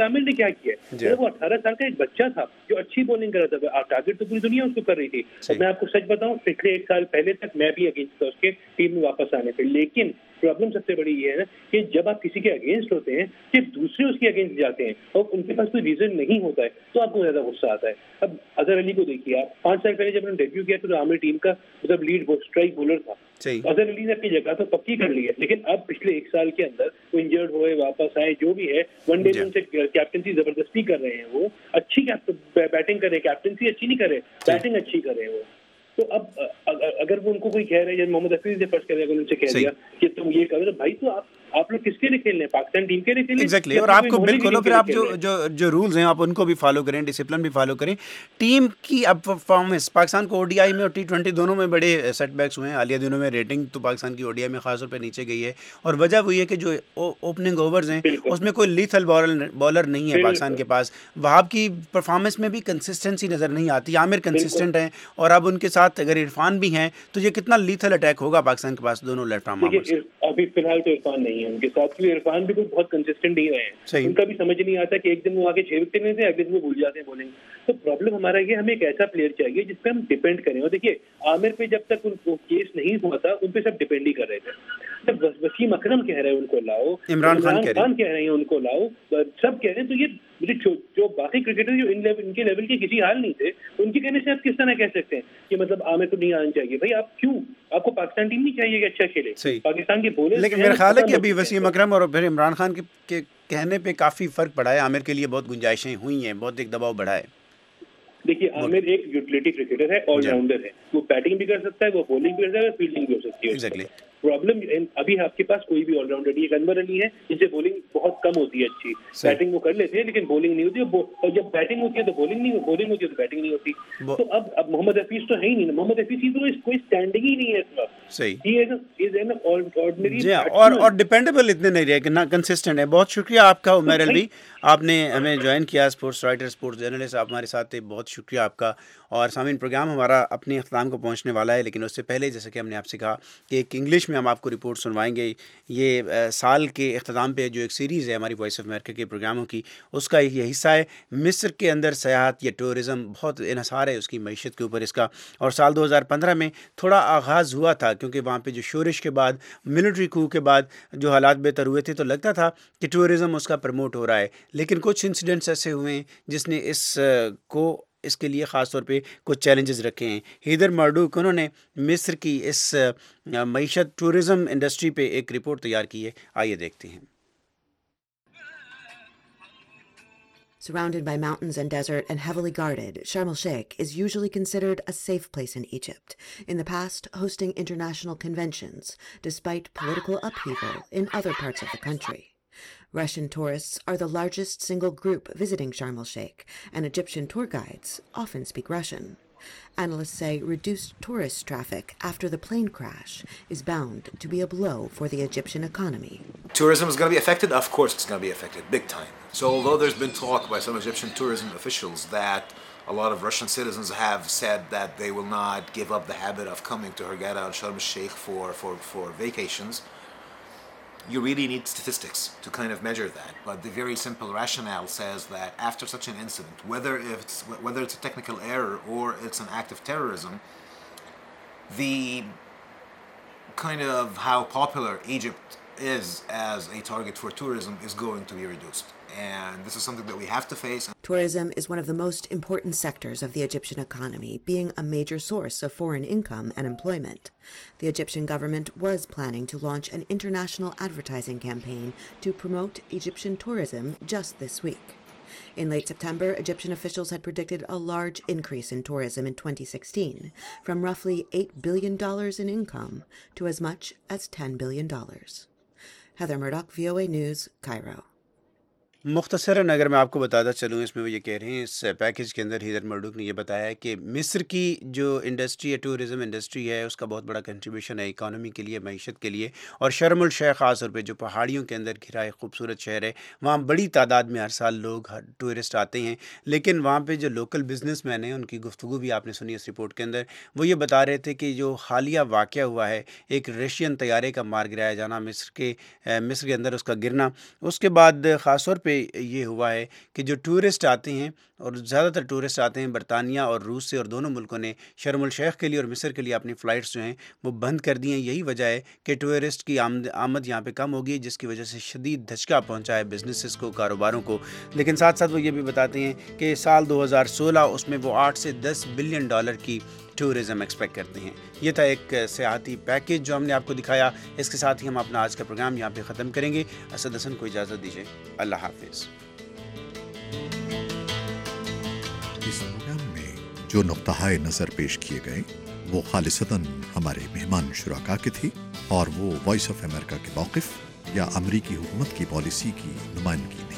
क्या किया है. मतलब वो 18 साल का एक बच्चा था जो अच्छी बॉलिंग कर रहा था, टारगेट तो पूरी दुनिया उसको कर रही थी. और मैं आपको सच बताऊं, पिछले 1 साल पहले तक मैं भी अगेंस्ट था उसके टीम में वापस आने पे. लेकिन प्रॉब्लम सबसे बड़ी ये है ना कि जब आप किसी के अगेंस्ट होते हैं, जब दूसरे उसके अगेंस्ट जाते हैं और उनके पास कोई रीजन नहीं होता है, तो आपको ज्यादा गुस्सा आता है. अब अजहर अली को देखिए आप, 5 साल पहले जब उन्होंने डेब्यू किया तो आमिर टीम का मतलब लीड स्ट्राइक बॉलर था. अजहर अली ने अपनी जगह तो पक्की कर ली है, लेकिन अब पिछले 1 साल के अंदर वो इंजर्ड हुए, वापस आए, जो भी है, वनडे में उनसे कैप्टनसी जबरदस्ती कर रहे हैं. वो अच्छी बैटिंग कर रहे हैं, कैप्टनसी अच्छी नहीं कर रहे, बैटिंग अच्छी कर रहे हैं वो. तो अब अगर वो उनको कोई कह रहे हैं, मोहम्मद हफीज ने फर्स्ट कह उनसे कह दिया कि तुम ये करो, भाई तो आप लोग किसके लिए खेल रहे हैं? पाकिस्तान टीम के लिए खेल रहे हैं. एग्जैक्टली. और आपको बिल्कुल, फिर आप जो रूल्स हैं आप उनको भी फॉलो करें, डिसिप्लिन भी फॉलो करें. टीम की अब परफॉर्मेंस, पाकिस्तान को ओडीआई में और T20 दोनों में बड़े सेटबैक्स हुए हैं. हालिया दिनों में रेटिंग तो पाकिस्तान की ओडीआई में खासतौर पर नीचे गई है, और वजह वही है कि जो ओपनिंग ओवर्स हैं उसमें कोई लीथल बॉलर नहीं है पाकिस्तान के पास. वहाब की परफॉर्मेंस में भी कंसिस्टेंसी नज़र नहीं आती. आमिर कंसिस्टेंट हैं, और अब उनके साथ अगर इरफान भी हैं तो ये कितना लीथल अटैक होगा पाकिस्तान के पास दोनों लेफ्ट आर्म आर्मर्स. अभी फिलहाल तो इरफान नहीं है उनके साथ, इरफान भी बहुत कंसिस्टेंट नहीं रहे हैं. उनका भी समझ नहीं आता कि एक दिन वो आगे 6 विकेट लेते हैं, अगले दिन वो भूल जाते हैं बॉलिंग. तो प्रॉब्लम हमारा ये, हमें एक ऐसा प्लेयर चाहिए जिस पे हम डिपेंड करें. और देखिए आमिर पे जब तक उनको केस नहीं हुआ था उन पे सब डिपेंड ही कर रहे थे. जब वसीम अकरम कह रहे हैं उनको लाओ, इमरान खान कह रहे हैं उनको लाओ, सब कह रहे हैं, तो ये जो बाकी क्रिकेटर जो इनके लेवल के किसी हाल नहीं थे, उनके कहने से आप किस तरह कह सकते हैं कि मतलब आमिर को नहीं आना चाहिए? भाई आप क्यों, आपको पाकिस्तान टीम नहीं चाहिए कि अच्छा खेले? पाकिस्तान के बोले. लेकिन मेरा ख्याल है कि अभी वसीम अकरम और फिर इमरान खान के कहने पे काफी फर्क पड़ा है. आमिर के लिए बहुत गुंजाइशें हुई हैं, बहुत एक दबाव बढ़ा है. देखिए आमिर एक यूटिलिटी क्रिकेटर है, ऑलराउंडर है. वो बैटिंग भी कर सकता है, वो बॉलिंग भी कर सकता है, फील्डिंग भी हो सकती है. एग्जैक्टली. प्रॉब्लम अभी आपके पास कोई भी ऑलराउंडर नहीं है. अनवर अली है जिससे बॉलिंग बहुत कम होती है अच्छी, बैटिंग वो कर लेते हैं लेकिन बॉलिंग नहीं होती, और जब बैटिंग होती है तो बॉलिंग नहीं, बॉलिंग होती है तो बैटिंग नहीं होती. तो अब मोहम्मद हफीज तो है ही नहीं. मोहम्मद हफीज की तो कोई स्टैंडिंग ही नहीं है इस वक्त. सही. ऑर्डिनरी और डिपेंडेबल इतने नहीं रहे कि ना कंसिस्टेंट है. बहुत शुक्रिया आपका उमर अलवी, आपने हमें ज्वाइन किया, स्पोर्ट्स राइटर, स्पोर्ट्स जर्नलिस्ट, आप हमारे साथ थे. बहुत शुक्रिया आपका. और सामीन, प्रोग्राम हमारा अपने अख्ताम को पहुंचने वाला है, लेकिन उससे पहले जैसे कि हमने आपसे कहा कि एक इंग्लिश में हम आपको रिपोर्ट सुनवाएंगे. ये साल के अख्ताम पे जो एक सीरीज़ है हमारी वॉइस ऑफ अमेरिका के प्रोग्रामों की, उसका ये हिस्सा है. मिस्र के अंदर सयाहत या टूरिज़म बहुत इन्हसार है उसकी मईशत के ऊपर इसका. और साल 2015 में थोड़ा आगाज़ हुआ था, क्योंकि वहाँ पे जो शोरिश के बाद, मिलिट्री कू के बाद जो हालात बेहतर हुए थे, तो लगता था कि टूरिज़म उसका प्रमोट हो रहा है. लेकिन कुछ इंसिडेंट्स ऐसे हुए हैं जिसने इसके लिए ख़ास तौर पे कुछ चैलेंजेस रखे हैं. हीदर मर्डूक उन्होंने मिस्र की इस मईशत टूरिज़म इंडस्ट्री पे एक रिपोर्ट तैयार की है. आइए देखते हैं. Surrounded by mountains and desert and heavily guarded, Sharm el-Sheikh is usually considered a safe place in Egypt, in the past hosting international conventions, despite political upheaval in other parts of the country. Russian tourists are the largest single group visiting Sharm el-Sheikh, and Egyptian tour guides often speak Russian. Analysts say reduced tourist traffic after the plane crash is bound to be a blow for the Egyptian economy. Tourism is going to be affected? Of course it's going to be affected, big time. So although there's been talk by some Egyptian tourism officials that a lot of Russian citizens have said that they will not give up the habit of coming to Hurghada and Sharm el-Sheikh for vacations, you really need statistics to kind of measure that. But the very simple rationale says that after such an incident, whether it's a technical error or it's an act of terrorism, the kind of how popular Egypt is as a target for tourism is going to be reduced. And this is something that we have to face. Tourism is one of the most important sectors of the Egyptian economy, being a major source of foreign income and employment. The Egyptian government was planning to launch an international advertising campaign to promote Egyptian tourism just this week. In late September, Egyptian officials had predicted a large increase in tourism in 2016, from roughly $8 billion in income to as much as $10 billion. Heather Murdoch, VOA News, Cairo. मुख्तसरन अगर मैं आपको बताता चलूँ, इसमें वो ये कह रहे हैं, इस पैकेज के अंदर हीदर मर्डूक ने ये बताया है कि मिस्र की जो इंडस्ट्री है, टूरिज़म इंडस्ट्री है, उसका बहुत बड़ा कंट्रीब्यूशन है इकानमी के लिए, मईशत के लिए. और शर्म उल शेख ख़ास तौर पे जो पहाड़ियों के अंदर घिरा एक खूबसूरत शहर है, वहाँ बड़ी तादाद में हर साल लोग टूरिस्ट आते हैं. लेकिन वहाँ पे जो लोकल बिजनेसमैन हैं, उनकी गुफ्तगू भी आपने सुनी इस रिपोर्ट के अंदर. वो ये बता रहे थे कि जो हालिया वाक़या हुआ है, एक रशियन तैयारे का मार गिराया जाना, मिस्र के अंदर उसका गिरना, उसके बाद ख़ास तौर पे پہ یہ ہوا ہے کہ جو ٹورسٹ آتے ہیں اور زیادہ تر ٹورسٹ آتے ہیں برطانیہ اور روس سے، اور دونوں ملکوں نے شرم الشیخ کے لیے اور مصر کے لیے اپنی فلائٹس جو ہیں وہ بند کر دی ہیں. یہی وجہ ہے کہ ٹورسٹ کی آمد یہاں پہ کم ہوگی، جس کی وجہ سے شدید دھچکا پہنچا ہے بزنسز کو، کاروباروں کو. لیکن ساتھ ساتھ وہ یہ بھی بتاتے ہیں کہ سال 2016 اس میں وہ 8 سے 10 بلین ڈالر کی ٹورزم ایکسپیکٹ کرتے ہیں. یہ تھا ایک سیاحتی پیکیج جو ہم نے آپ کو دکھایا. اس کے ساتھ ہی ہم اپنا آج کا پروگرام یہاں پہ ختم کریں گے. اسد حسن کو اجازت دیجیے. اللہ حافظ. اس پروگرام میں جو نقطۂ نظر پیش کیے گئے وہ خالصتاً ہمارے مہمان شرکاء کے تھے، اور وہ وائس آف امریکہ کے موقف یا امریکی حکومت کی پالیسی کی نمائندگی